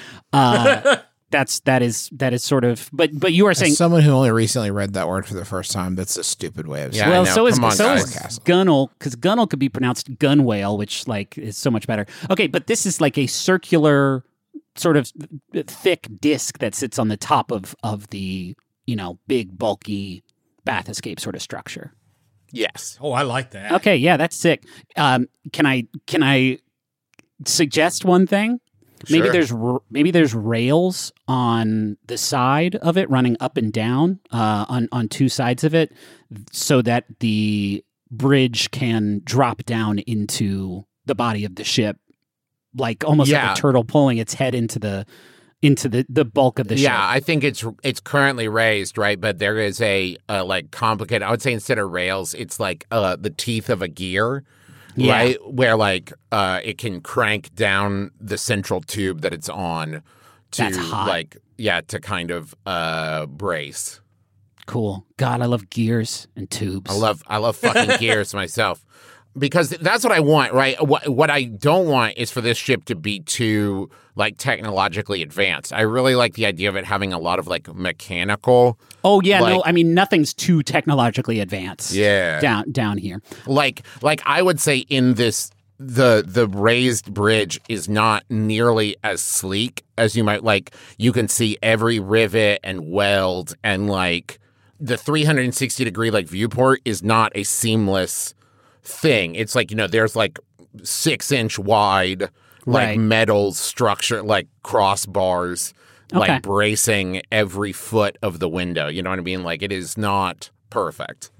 S1: That is sort of, but you are saying
S3: As someone who only recently read that word for the first time, that's a stupid way of saying
S2: Yeah, I
S1: well,
S2: know.
S1: so is
S2: Come on,
S3: guys.
S1: gunnel, because gunnel could be pronounced gun whale, which like is so much better. Okay, but this is like a circular sort of thick disc that sits on the top of the big bulky bath escape sort of structure.
S2: Yes.
S5: Oh, I like that.
S1: Okay, yeah, that's sick. Can I suggest one thing?
S2: Sure.
S1: Maybe there's rails on the side of it running up and down on two sides of it, so that the bridge can drop down into the body of the ship, like almost like a turtle pulling its head into the bulk of the ship.
S2: Yeah, I think it's currently raised, right? But there is a like complicated. I would say instead of rails, it's like the teeth of a gear.
S1: Yeah.
S2: Right, where like it can crank down the central tube that it's on to
S1: That's hot.
S2: to kind of brace.
S1: Cool. God, I love gears and tubes.
S2: I love fucking gears myself. because that's what I want, right? What I don't want is for this ship to be too like technologically advanced. I really like the idea of it having a lot of like mechanical.
S1: Oh yeah, no, I mean nothing's too technologically advanced.
S2: Yeah,
S1: down here.
S2: Like I would say in this, the raised bridge is not nearly as sleek as you might like. You can see every rivet and weld, and like the 360 degree like viewport is not a seamless thing. It's like, there's like 6-inch wide like metal structure, like crossbars, like bracing every foot of the window. You know what I mean? Like it is not perfect.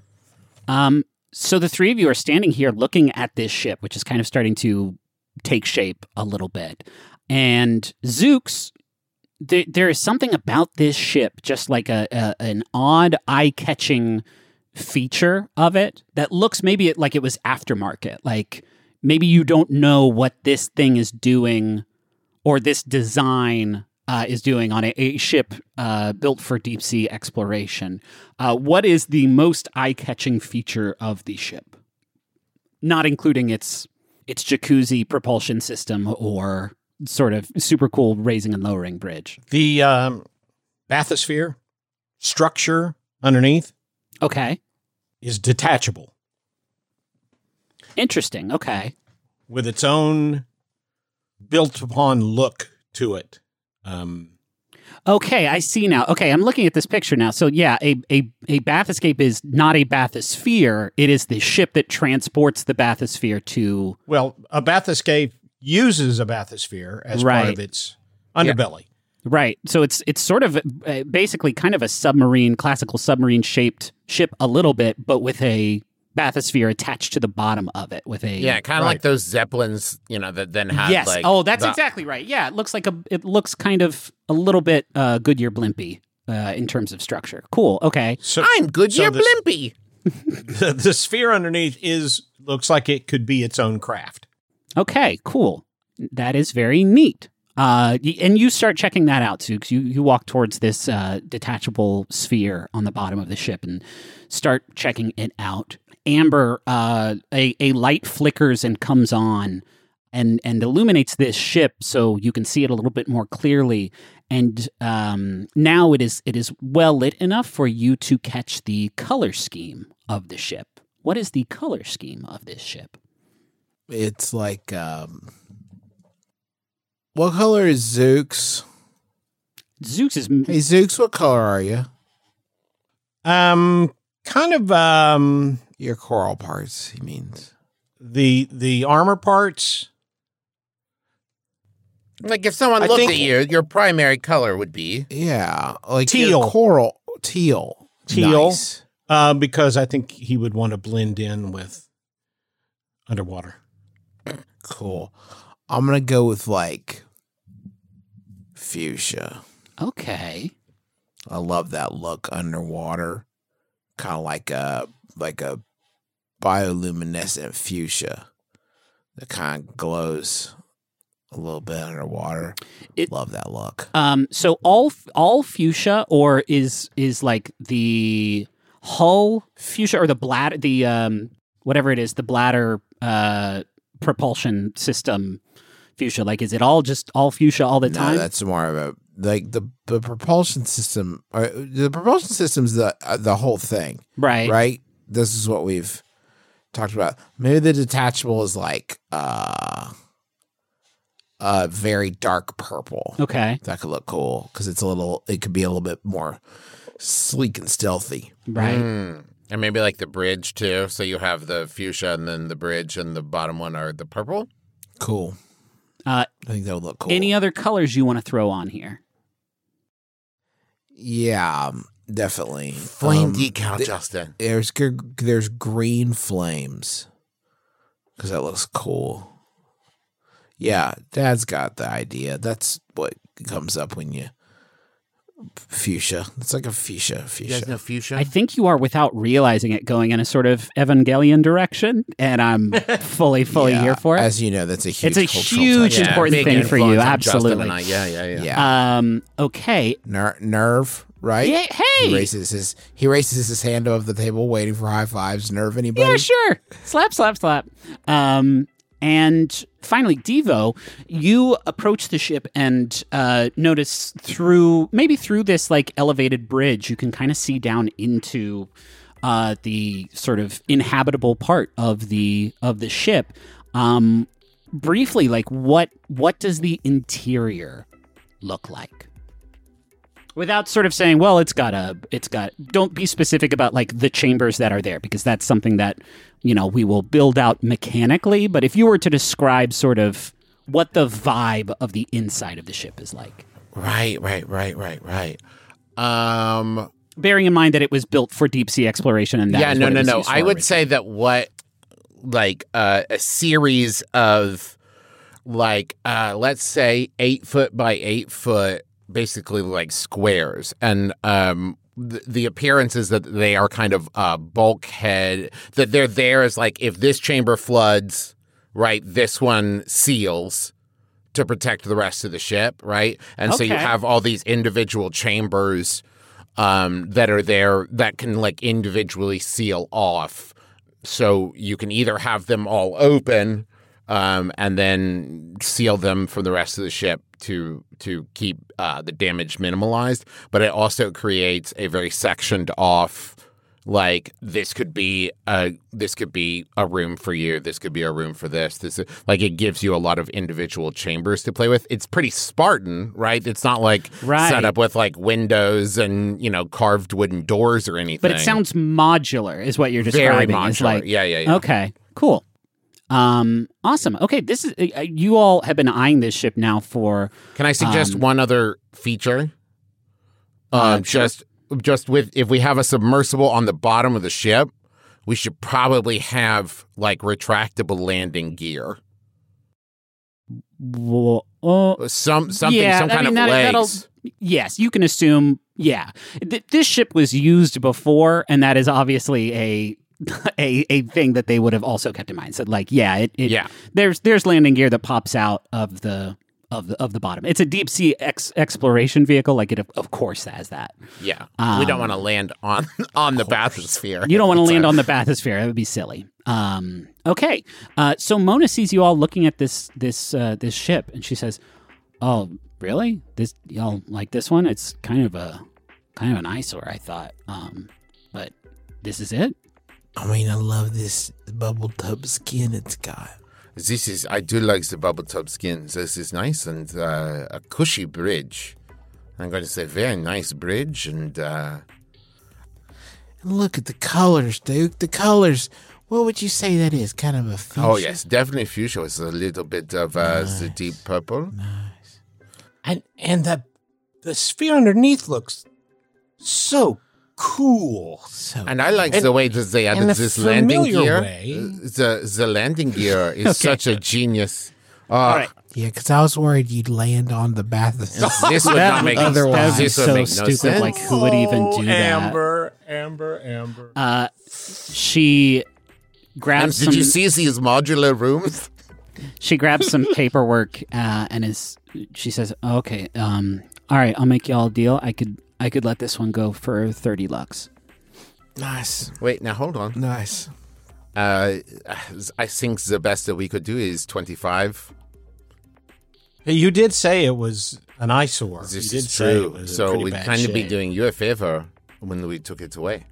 S1: So the three of you are standing here looking at this ship, which is kind of starting to take shape a little bit. And Zooks, there is something about this ship, just like an odd, eye-catching feature of it that looks maybe like it was aftermarket. Like maybe you don't know what this thing is doing or this design is doing on a ship built for deep sea exploration. What is the most eye-catching feature of the ship? Not including its jacuzzi propulsion system or sort of super cool raising and lowering bridge.
S5: The bathysphere structure underneath is detachable.
S1: Interesting. Okay.
S5: With its own built-upon look to it.
S1: Okay, I see now. Okay, I'm looking at this picture now. So yeah, a bathyscape is not a bathysphere. It is the ship that transports the bathysphere to...
S5: Well, a bathyscape uses a bathysphere as part of its underbelly.
S1: Yeah. Right. So it's sort of basically kind of a submarine, classical submarine-shaped ship a little bit, but with a bathysphere attached to the bottom of it with a
S2: kind of like those Zeppelins, that then have like
S1: that's exactly right. Yeah, it looks kind of a little bit Goodyear Blimpy in terms of structure. Cool. Okay.
S2: So I'm Goodyear Blimpy.
S5: The sphere underneath looks like it could be its own craft.
S1: Okay, cool. That is very neat. And you start checking that out, Zooks. You walk towards this detachable sphere on the bottom of the ship and start checking it out. Amber, a light flickers and comes on and illuminates this ship so you can see it a little bit more clearly. And now it is well lit enough for you to catch the color scheme of the ship. What is the color scheme of this ship?
S3: It's like, what color is Zooks?
S1: Zooks is...
S3: Hey, Zooks, what color are you?
S5: Kind of,
S3: your coral parts, he means.
S5: The armor parts.
S2: Like if someone looked at you, your primary color would be...
S3: Yeah, like
S5: teal.
S3: Coral. Teal. Nice.
S5: Because I think he would want to blend in with underwater.
S3: Cool. I'm going to go with like fuchsia.
S1: Okay.
S3: I love that look underwater. Kind of like a bioluminescent fuchsia that kind of glows a little bit underwater. Love that look.
S1: So all fuchsia, or is like the hull fuchsia or the bladder, the whatever it is, the bladder propulsion system fuchsia? Like, is it all fuchsia all the time?
S3: No, that's more of a like the propulsion system. The propulsion system's the whole thing,
S1: right?
S3: Right. This is what we've talked about. Maybe the detachable is like very dark purple.
S1: Okay,
S3: that could look cool because it could be a little bit more sleek and stealthy,
S1: right?
S2: And maybe like the bridge too. So you have the fuchsia and then the bridge, and the bottom one are the purple.
S3: Cool. I think that would look cool.
S1: Any other colors you want to throw on here?
S3: Yeah, definitely.
S2: Flame decal, Justin.
S3: There's green flames because that looks cool. Yeah, Dad's got the idea. That's what comes up when you fuchsia. It's like a fuchsia.
S2: You guys know fuchsia?
S1: I think you are, without realizing it, going in a sort of Evangelion direction, and I'm fully here for it.
S3: As you know, that's a huge.
S1: It's a huge important thing for you. Absolutely.
S2: Yeah.
S1: Okay.
S3: Nerve. right?
S1: Yeah, hey!
S3: He raises his hand above the table, waiting for high fives. Nerve anybody?
S1: Yeah, sure. Slap, slap, slap. And finally, Devo, you approach the ship and notice through this like elevated bridge, you can kind of see down into the sort of inhabitable part of the ship. Briefly, like what does the interior look like? Without sort of saying, well, it's got, don't be specific about like the chambers that are there, because that's something that, we will build out mechanically. But if you were to describe sort of what the vibe of the inside of the ship is like.
S2: Right.
S1: Bearing in mind that it was built for deep sea exploration and that
S2: no. I would say that a series of let's say 8 foot by 8 foot, basically like squares, and the appearance is that they are kind of bulkhead, that they're there as like, if this chamber floods, right, this one seals to protect the rest of the ship, right? And so you have all these individual chambers that are there that can like individually seal off. So you can either have them all open and then seal them for the rest of the ship to keep the damage minimalized, but it also creates a very sectioned off. Like this could be a room for you. This could be a room for this. It gives you a lot of individual chambers to play with. It's pretty Spartan, right? It's not like set up with like windows and carved wooden doors or anything.
S1: But it sounds modular, is what you're describing.
S2: Very modular.
S1: It's like,
S2: yeah.
S1: Okay, cool. Awesome. Okay, this is you all have been eyeing this ship now for.
S2: Can I suggest one other feature?
S1: Sure.
S2: Just with, if we have a submersible on the bottom of the ship, we should probably have like retractable landing gear. Some kind of legs.
S1: Yes, you can assume. Yeah, this ship was used before, and that is obviously a thing that they would have also kept in mind. So, like, there's landing gear that pops out of the bottom. It's a deep sea exploration vehicle. Like, it of course has that.
S2: Yeah, we don't want to land on the bathysphere.
S1: You don't want to land on the bathysphere. That would be silly. Okay. So Mona sees you all looking at this ship, and she says, "Oh, really? This y'all like this one? It's kind of an eyesore, I thought. But this is it."
S3: I mean, I love this bubble tub skin it's got.
S2: I do like the bubble tub skins. This is nice, and a cushy bridge. I'm going to say very nice bridge, and
S3: look at the colors, Duke. The colors. What would you say that is? Kind of a fuchsia?
S2: Oh, yes, definitely fuchsia. It's a little bit of the deep purple.
S5: Nice. And the sphere underneath looks so cool.
S2: And I like the way that they added this landing gear. The landing gear is such a genius.
S1: All right.
S3: Yeah, because I was worried you'd land on the bathysphere.
S2: This would not make
S1: otherwise.
S2: This would
S1: So
S2: make no
S1: stupid.
S2: sense.
S1: Like, who would even do
S5: Amber.
S1: She grabs
S2: Did you see these modular rooms?
S1: She grabs some paperwork and she says, "Okay, all right, I'll make y'all a deal. I could let this one go for 30 lux."
S3: Nice.
S2: Wait, now hold on.
S3: Nice.
S2: I think the best that we could do is 25.
S5: Hey, you did say it was an eyesore.
S2: This
S5: you did
S2: is
S5: say
S2: true.
S5: it was
S2: So
S5: pretty
S2: we'd
S5: bad
S2: kind of be
S5: shape.
S2: doing you a favor when we took it away.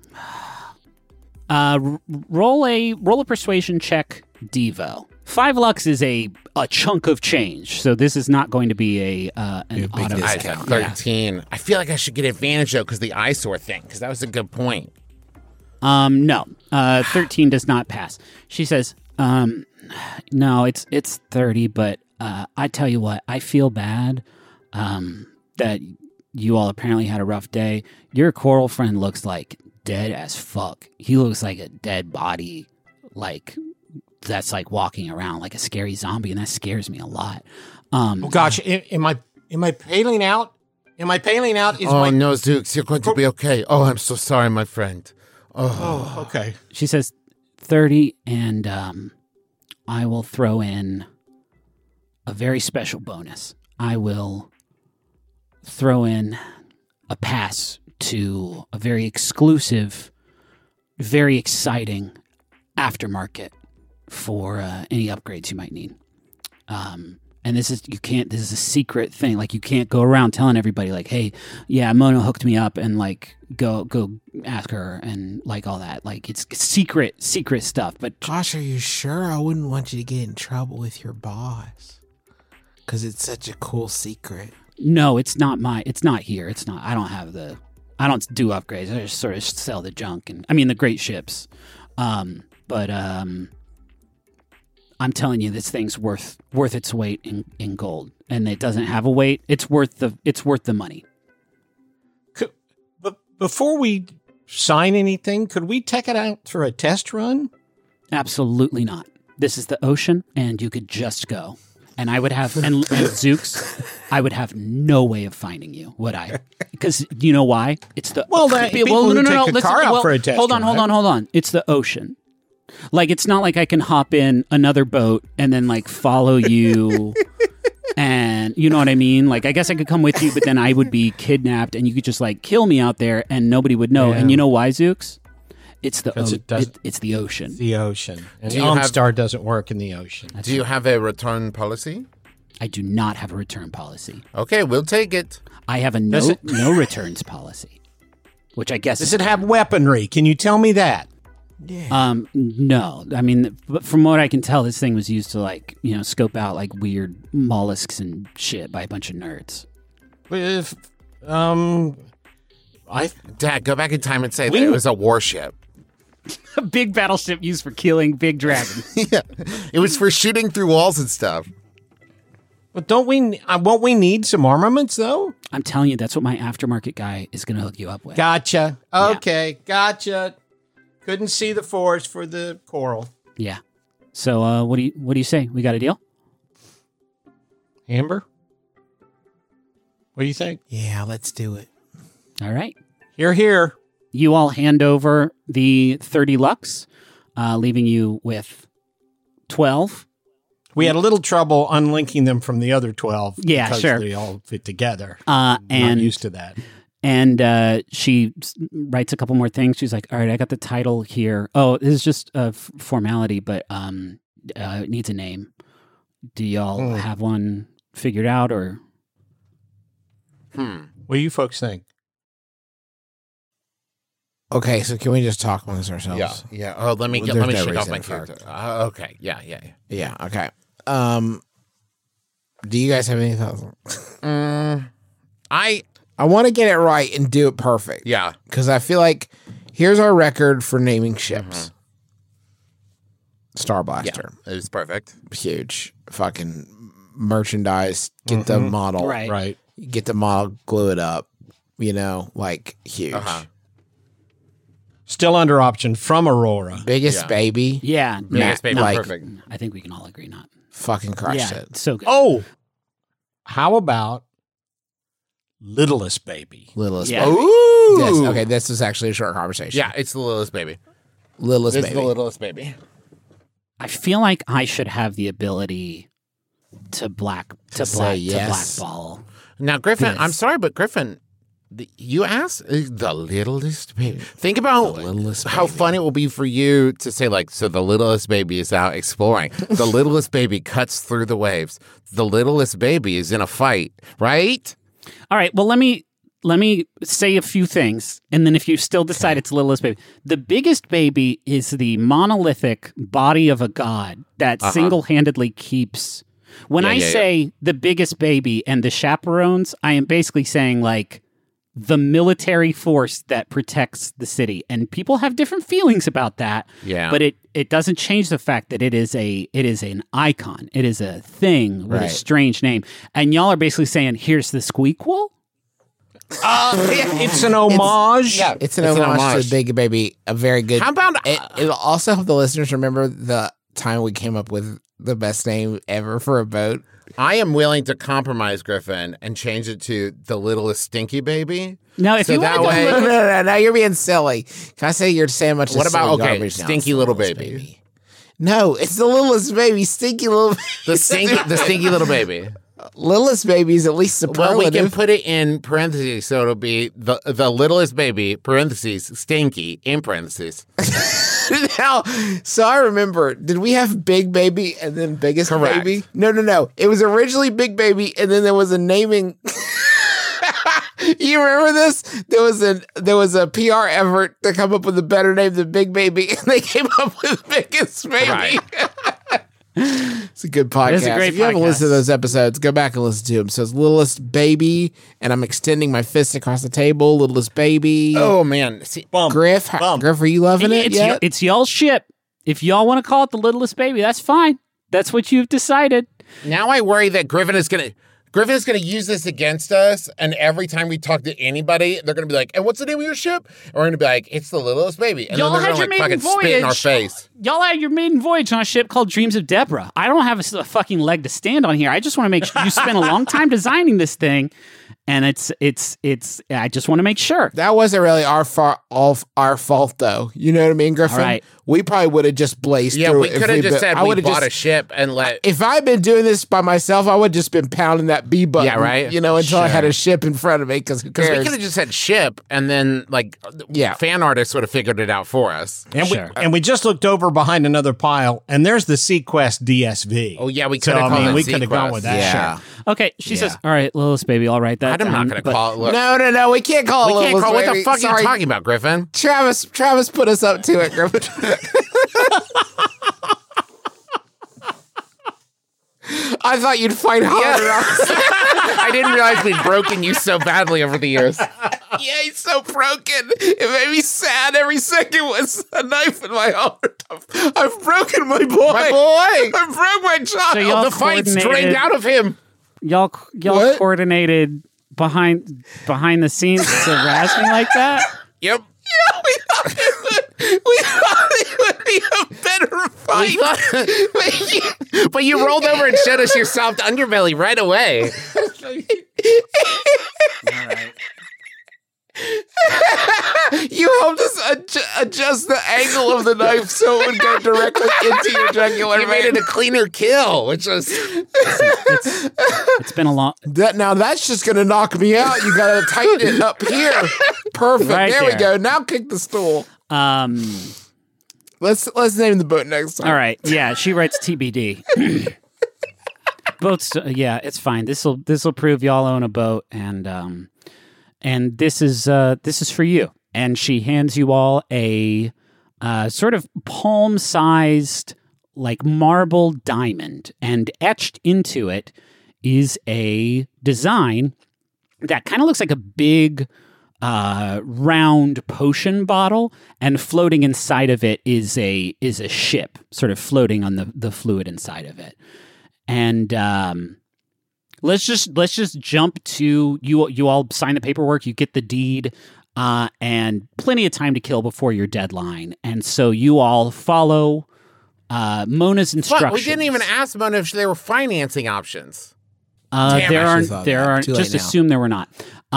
S1: Roll a persuasion check, Devo. 5 lux is a chunk of change, so this is not going to be an
S3: big
S1: auto
S2: I
S3: discount.
S1: discount.
S2: got 13. I feel like I should get advantage though because the eyesore thing, because that was a good point.
S1: No, 13 does not pass. She says, "No, it's 30, but I tell you what, I feel bad that you all apparently had a rough day. Your coral friend looks like dead as fuck. He looks like a dead body, like that's like walking around like a scary zombie, and that scares me a lot."
S5: Oh gosh, am I paling out? Am I paling out?
S2: No, Zooks, you're going to be okay. Oh, I'm so sorry, my friend.
S5: Oh, okay.
S1: She says 30, and I will throw in a very special bonus. I will throw in a pass to a very exclusive, very exciting aftermarket for any upgrades you might need. And this is a secret thing. Like, you can't go around telling everybody, like, hey, yeah, Mono hooked me up, and like go ask her and like all that. Like, it's secret stuff. But
S3: Gosh, are you sure? I wouldn't want you to get in trouble with your boss. Because it's such a cool secret.
S1: no, it's not here. It's not. I don't do upgrades. I just sort of sell the junk, and I mean the great ships. But I'm telling you, this thing's worth its weight in gold, and it doesn't have a weight. It's worth the money.
S5: But before we sign anything, could we take it out for a test run?
S1: Absolutely not. This is the ocean, and you could just go. And I would have, and Zooks, I would have no way of finding you, would I? Because you know why? It's the
S5: people who take a car out for a test
S1: hold on. It's the ocean. Like, it's not like I can hop in another boat and then like follow you, and you know what I mean. Like, I guess I could come with you, but then I would be kidnapped, and you could just like kill me out there, and nobody would know.
S5: Yeah.
S1: And you know why, Zooks? It's the
S5: it's
S1: the ocean.
S5: The ocean. And the OnStar doesn't work in the ocean.
S2: Do you have a return policy?
S1: I do not have a return policy.
S2: Okay, we'll take it.
S1: I have a no returns policy, which I guess
S5: Does it have weaponry? Can you tell me that?
S3: Yeah.
S1: No. I mean, but from what I can tell, this thing was used to like, scope out like weird mollusks and shit by a bunch of nerds.
S5: If
S2: Dad, go back in time and say that it was a warship.
S1: A big battleship used for killing big dragons.
S2: Yeah, it was for shooting through walls and stuff.
S5: But won't we need some armaments though?
S1: I'm telling you, that's what my aftermarket guy is going to hook you up with.
S5: Gotcha. Okay, gotcha. Couldn't see the forest for the coral.
S1: Yeah. So, what do you say? We got a deal?
S5: Amber? What do you think?
S3: Yeah, let's do it.
S1: All right.
S5: Here.
S1: You all hand over the 30 lux, leaving you with 12.
S5: We had a little trouble unlinking them from the other 12.
S1: Yeah,
S5: because
S1: sure.
S5: they all fit together.
S1: And
S5: not used to that.
S1: And she writes a couple more things. She's like, all right, I got the title here. Oh, this is just a formality, but it needs a name. Do y'all have one figured out, or?
S5: What do you folks think?
S3: Okay, so can we just talk amongst ourselves?
S2: Yeah. Oh, let me
S3: There's no
S2: shake off
S3: reason
S2: my
S3: for
S2: character. Okay. Yeah.
S3: Yeah, okay. Do you guys have any thoughts? I want to get it right and do it perfect.
S2: Yeah.
S3: Because I feel like here's our record for naming ships. Star Blaster.
S2: Yeah, it was perfect.
S3: Huge. Fucking merchandise. Get the model.
S1: Right.
S3: Get the model, glue it up. Huge.
S5: Still under option from Aurora.
S3: Biggest baby.
S1: Yeah.
S2: Biggest baby. Perfect.
S1: I think we can all agree not.
S3: Fucking crushed it.
S1: So good.
S5: Oh, how about Littlest Baby?
S3: Littlest
S1: Yeah.
S3: baby.
S2: Ooh.
S3: Yes, okay, this is actually a short conversation.
S2: Yeah, it's the littlest baby.
S3: Littlest
S2: It's
S3: baby.
S2: the littlest baby.
S1: I feel like I should have the ability to blackball.
S2: Now, Griffin,
S3: Yes.
S2: I'm sorry, but Griffin, you asked the littlest baby. Think about how fun it will be for you to say, like, so the littlest baby is out exploring. The littlest baby cuts through the waves. The littlest baby is in a fight, right?
S1: All right. Well, let me say a few things, and then if you still decide it's the littlest baby, the biggest baby is the monolithic body of a god that single-handedly keeps. When I say the biggest baby and the chaperones, I am basically saying like the military force that protects the city, and people have different feelings about that.
S2: Yeah,
S1: but it doesn't change the fact that it is an icon. It is a thing with a strange name, and y'all are basically saying, "Here's the Squeakquel."
S5: It's an homage.
S3: It's an homage to Big Baby. A very good.
S2: How about
S3: it'll also help the listeners remember the time we came up with the best name ever for a boat.
S2: I am willing to compromise, Griffin, and change it to the littlest stinky baby.
S1: Now, if you
S2: that
S1: want to
S2: way,
S3: No, now you're being silly. Can I say you're saying much?
S2: What about
S3: garbage now?
S2: stinky
S3: It's the
S2: little
S3: littlest
S2: baby?
S3: No, it's the littlest baby, stinky little.
S2: The stinky little baby.
S3: Littlest baby is at least superlative.
S2: Well, we can put it in parentheses, so it'll be the littlest baby, parentheses, stinky, in parentheses.
S3: Now, so I remember, did we have Big Baby and then Biggest
S2: Correct.
S3: Baby? No. It was originally Big Baby, and then there was a naming. You remember this? There was a PR effort to come up with a better name than Big Baby, and they came up with Biggest Baby.
S2: Right.
S3: It's a good podcast.
S1: It is a great
S3: if you haven't
S1: podcast.
S3: listened to those episodes, go back and listen to them. So it's Littlest Baby, and I'm extending my fist across the table. Littlest Baby.
S2: Oh, man. See,
S3: Griff, Griff, are you loving it yet?
S1: It's y'all's ship. If y'all want to call it the littlest baby, that's fine. That's what you've decided.
S2: now I worry that Griffin is going to use this against us, and every time we talk to anybody, they're going to be like, and what's the name of your ship? And we're going to be like, it's the littlest baby. And
S1: Y'all
S2: then they're
S1: had
S2: going to
S1: your
S2: fucking
S1: maiden
S2: spit in our
S1: voyage.
S2: face.
S1: Y'all had your maiden voyage on a ship called Dreams of Deborah. I don't have a fucking leg to stand on here. I just want to make sure you spent a long time designing this thing, and it's. I just want to make sure.
S3: That wasn't really our fault, though. You know what I mean, Griffin?
S1: All right.
S3: We probably would have just blazed
S2: Yeah,
S3: through
S2: we
S3: it. if
S2: could have
S3: we'd
S2: just
S3: been-
S2: said
S3: I
S2: we
S3: would've
S2: bought
S3: just-
S2: a ship and let...
S3: If I'd been doing this by myself, I would have just been pounding that B button.
S2: Yeah, right?
S3: You know, until I
S2: Sure.
S3: had a ship in front of me, because who
S2: Because we
S3: cares?
S2: could have just said ship, and then, fan artists would have figured it out for us.
S5: And we just looked over behind another pile, and there's the Sequest DSV.
S2: Oh, yeah, we
S5: So,
S2: could have
S5: I
S2: called
S5: mean,
S2: it
S5: we could have gone
S2: Sequest.
S5: with that.
S3: Yeah.
S5: Sure.
S1: Okay, she says, all right, littlest baby, I'll write that
S2: I'm not
S1: down,
S2: going to
S1: but-
S2: call it... Look,
S3: No, we can't call it
S2: we can't
S3: Littlest
S2: call... What the
S3: Baby.
S2: fuck are
S3: Sorry.
S2: you talking about, Griffin?
S3: Travis put us up to it, Griffin. I thought you'd fight harder.
S2: I didn't realize we'd broken you so badly over the years.
S3: Yeah, he's so broken. It made me sad. Every second was a knife in my heart. I've broken my boy.
S2: My boy!
S3: I broke my child.
S1: So y'all
S2: The fight's drained
S1: coordinated-
S2: out of him.
S1: Y'all
S3: What?
S1: coordinated behind the scenes to razz me like that?
S2: Yep.
S3: we thought it would be a better fight.
S2: But you rolled over and showed us your soft underbelly right away.
S1: All right.
S3: You helped us adjust the angle of the knife so it would go directly into your jugular
S2: You made
S3: vein.
S2: it a cleaner kill, which was...
S1: It's been a long...
S3: Now that's just going to knock me out. You got to tighten it up here. Perfect.
S1: Right
S3: there we
S1: there.
S3: go. Now kick the stool.
S1: Let's
S3: Let's name the boat next time.
S1: All right. Yeah, she writes TBD. Boats. Yeah, it's fine. This will prove y'all own a boat, and this is for you. And she hands you all a sort of palm-sized, like marble diamond, and etched into it is a design that kind of looks like a big round potion bottle, and floating inside of it is a ship, sort of floating on the fluid inside of it. And let's just jump to you all sign the paperwork, you get the deed, and plenty of time to kill before your deadline. And so you all follow Mona's instructions.
S2: Fuck, we didn't even ask Mona if there were financing options.
S3: Damn,
S1: there
S3: I
S1: aren't.
S3: should've thought
S1: There
S3: that.
S1: aren't.
S3: Too late
S1: Just
S3: now.
S1: assume there were not.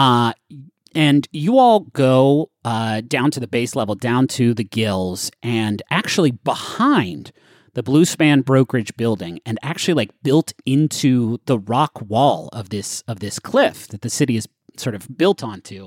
S1: And you all go down to the base level, down to the gills, and actually behind the Blue Span brokerage building, and actually like built into the rock wall of this cliff that the city is sort of built onto.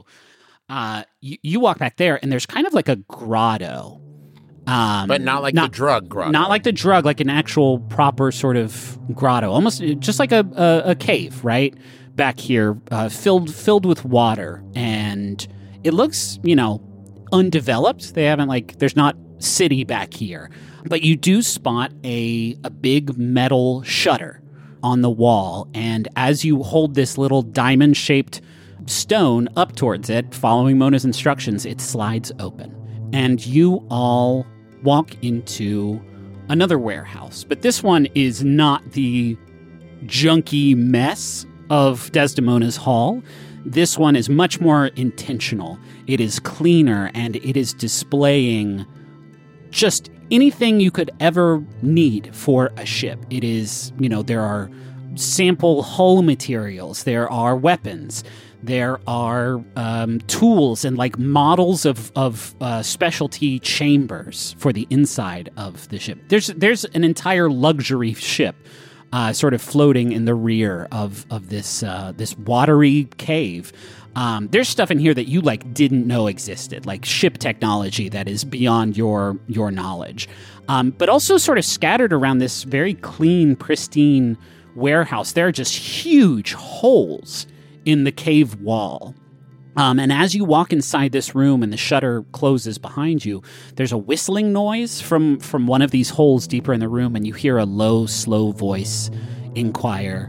S1: You walk back there, and there's kind of like a grotto.
S2: But not like the drug grotto.
S1: Not like the drug, like an actual proper sort of grotto, almost just like a cave, right? Back here, filled with water, and it looks, undeveloped. They haven't there's not city back here, but you do spot a big metal shutter on the wall, and as you hold this little diamond-shaped stone up towards it, following Mona's instructions, it slides open, and you all walk into another warehouse. But this one is not the junky mess of Desdemona's Hall. This one is much more intentional. It is cleaner, and it is displaying just anything you could ever need for a ship. It is, there are sample hull materials, there are weapons, there are tools and models of specialty chambers for the inside of the ship. There's an entire luxury ship sort of floating in the rear of this this watery cave. There's stuff in here that you didn't know existed, like ship technology that is beyond your knowledge. But also sort of scattered around this very clean, pristine warehouse, there are just huge holes in the cave wall. And as you walk inside this room and the shutter closes behind you, there's a whistling noise from one of these holes deeper in the room, and you hear a low, slow voice inquire,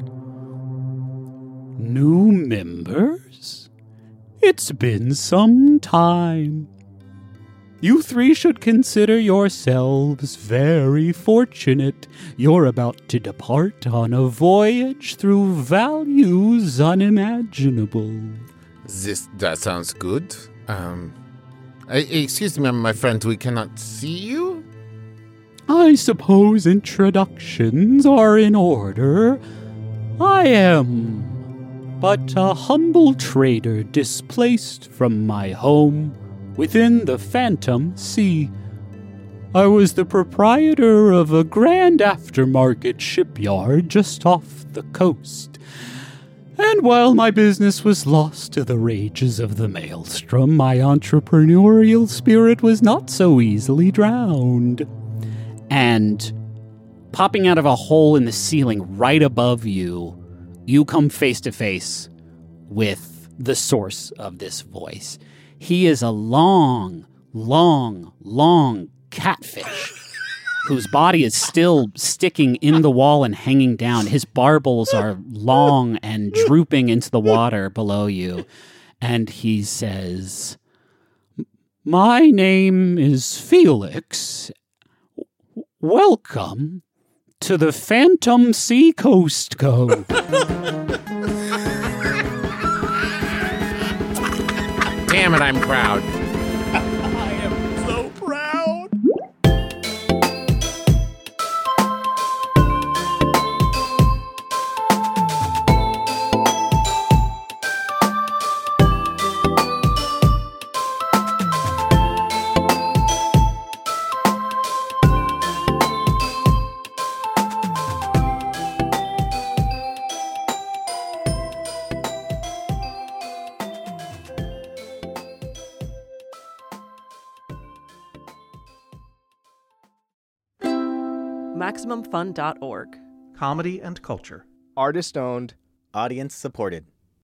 S1: "New members? It's been some time. You three should consider yourselves very fortunate. You're about to depart on a voyage through values unimaginable."
S2: That sounds good. Excuse me, my friend, we cannot see you?
S1: I suppose introductions are in order. I am but a humble trader displaced from my home within the Phantom Sea. I was the proprietor of a grand aftermarket shipyard just off the coast. And while my business was lost to the rages of the maelstrom, my entrepreneurial spirit was not so easily drowned. And popping out of a hole in the ceiling right above you, you come face to face with the source of this voice. He is a long catfish whose body is still sticking in the wall and hanging down. His barbels are long and drooping into the water below you. And he says, "My name is Felix. Welcome to the Phantom Sea Coast Code."
S2: Damn it, I'm proud.
S8: I am so proud.
S10: MaximumFun.org.
S11: Comedy and culture.
S12: Artist owned. Audience supported.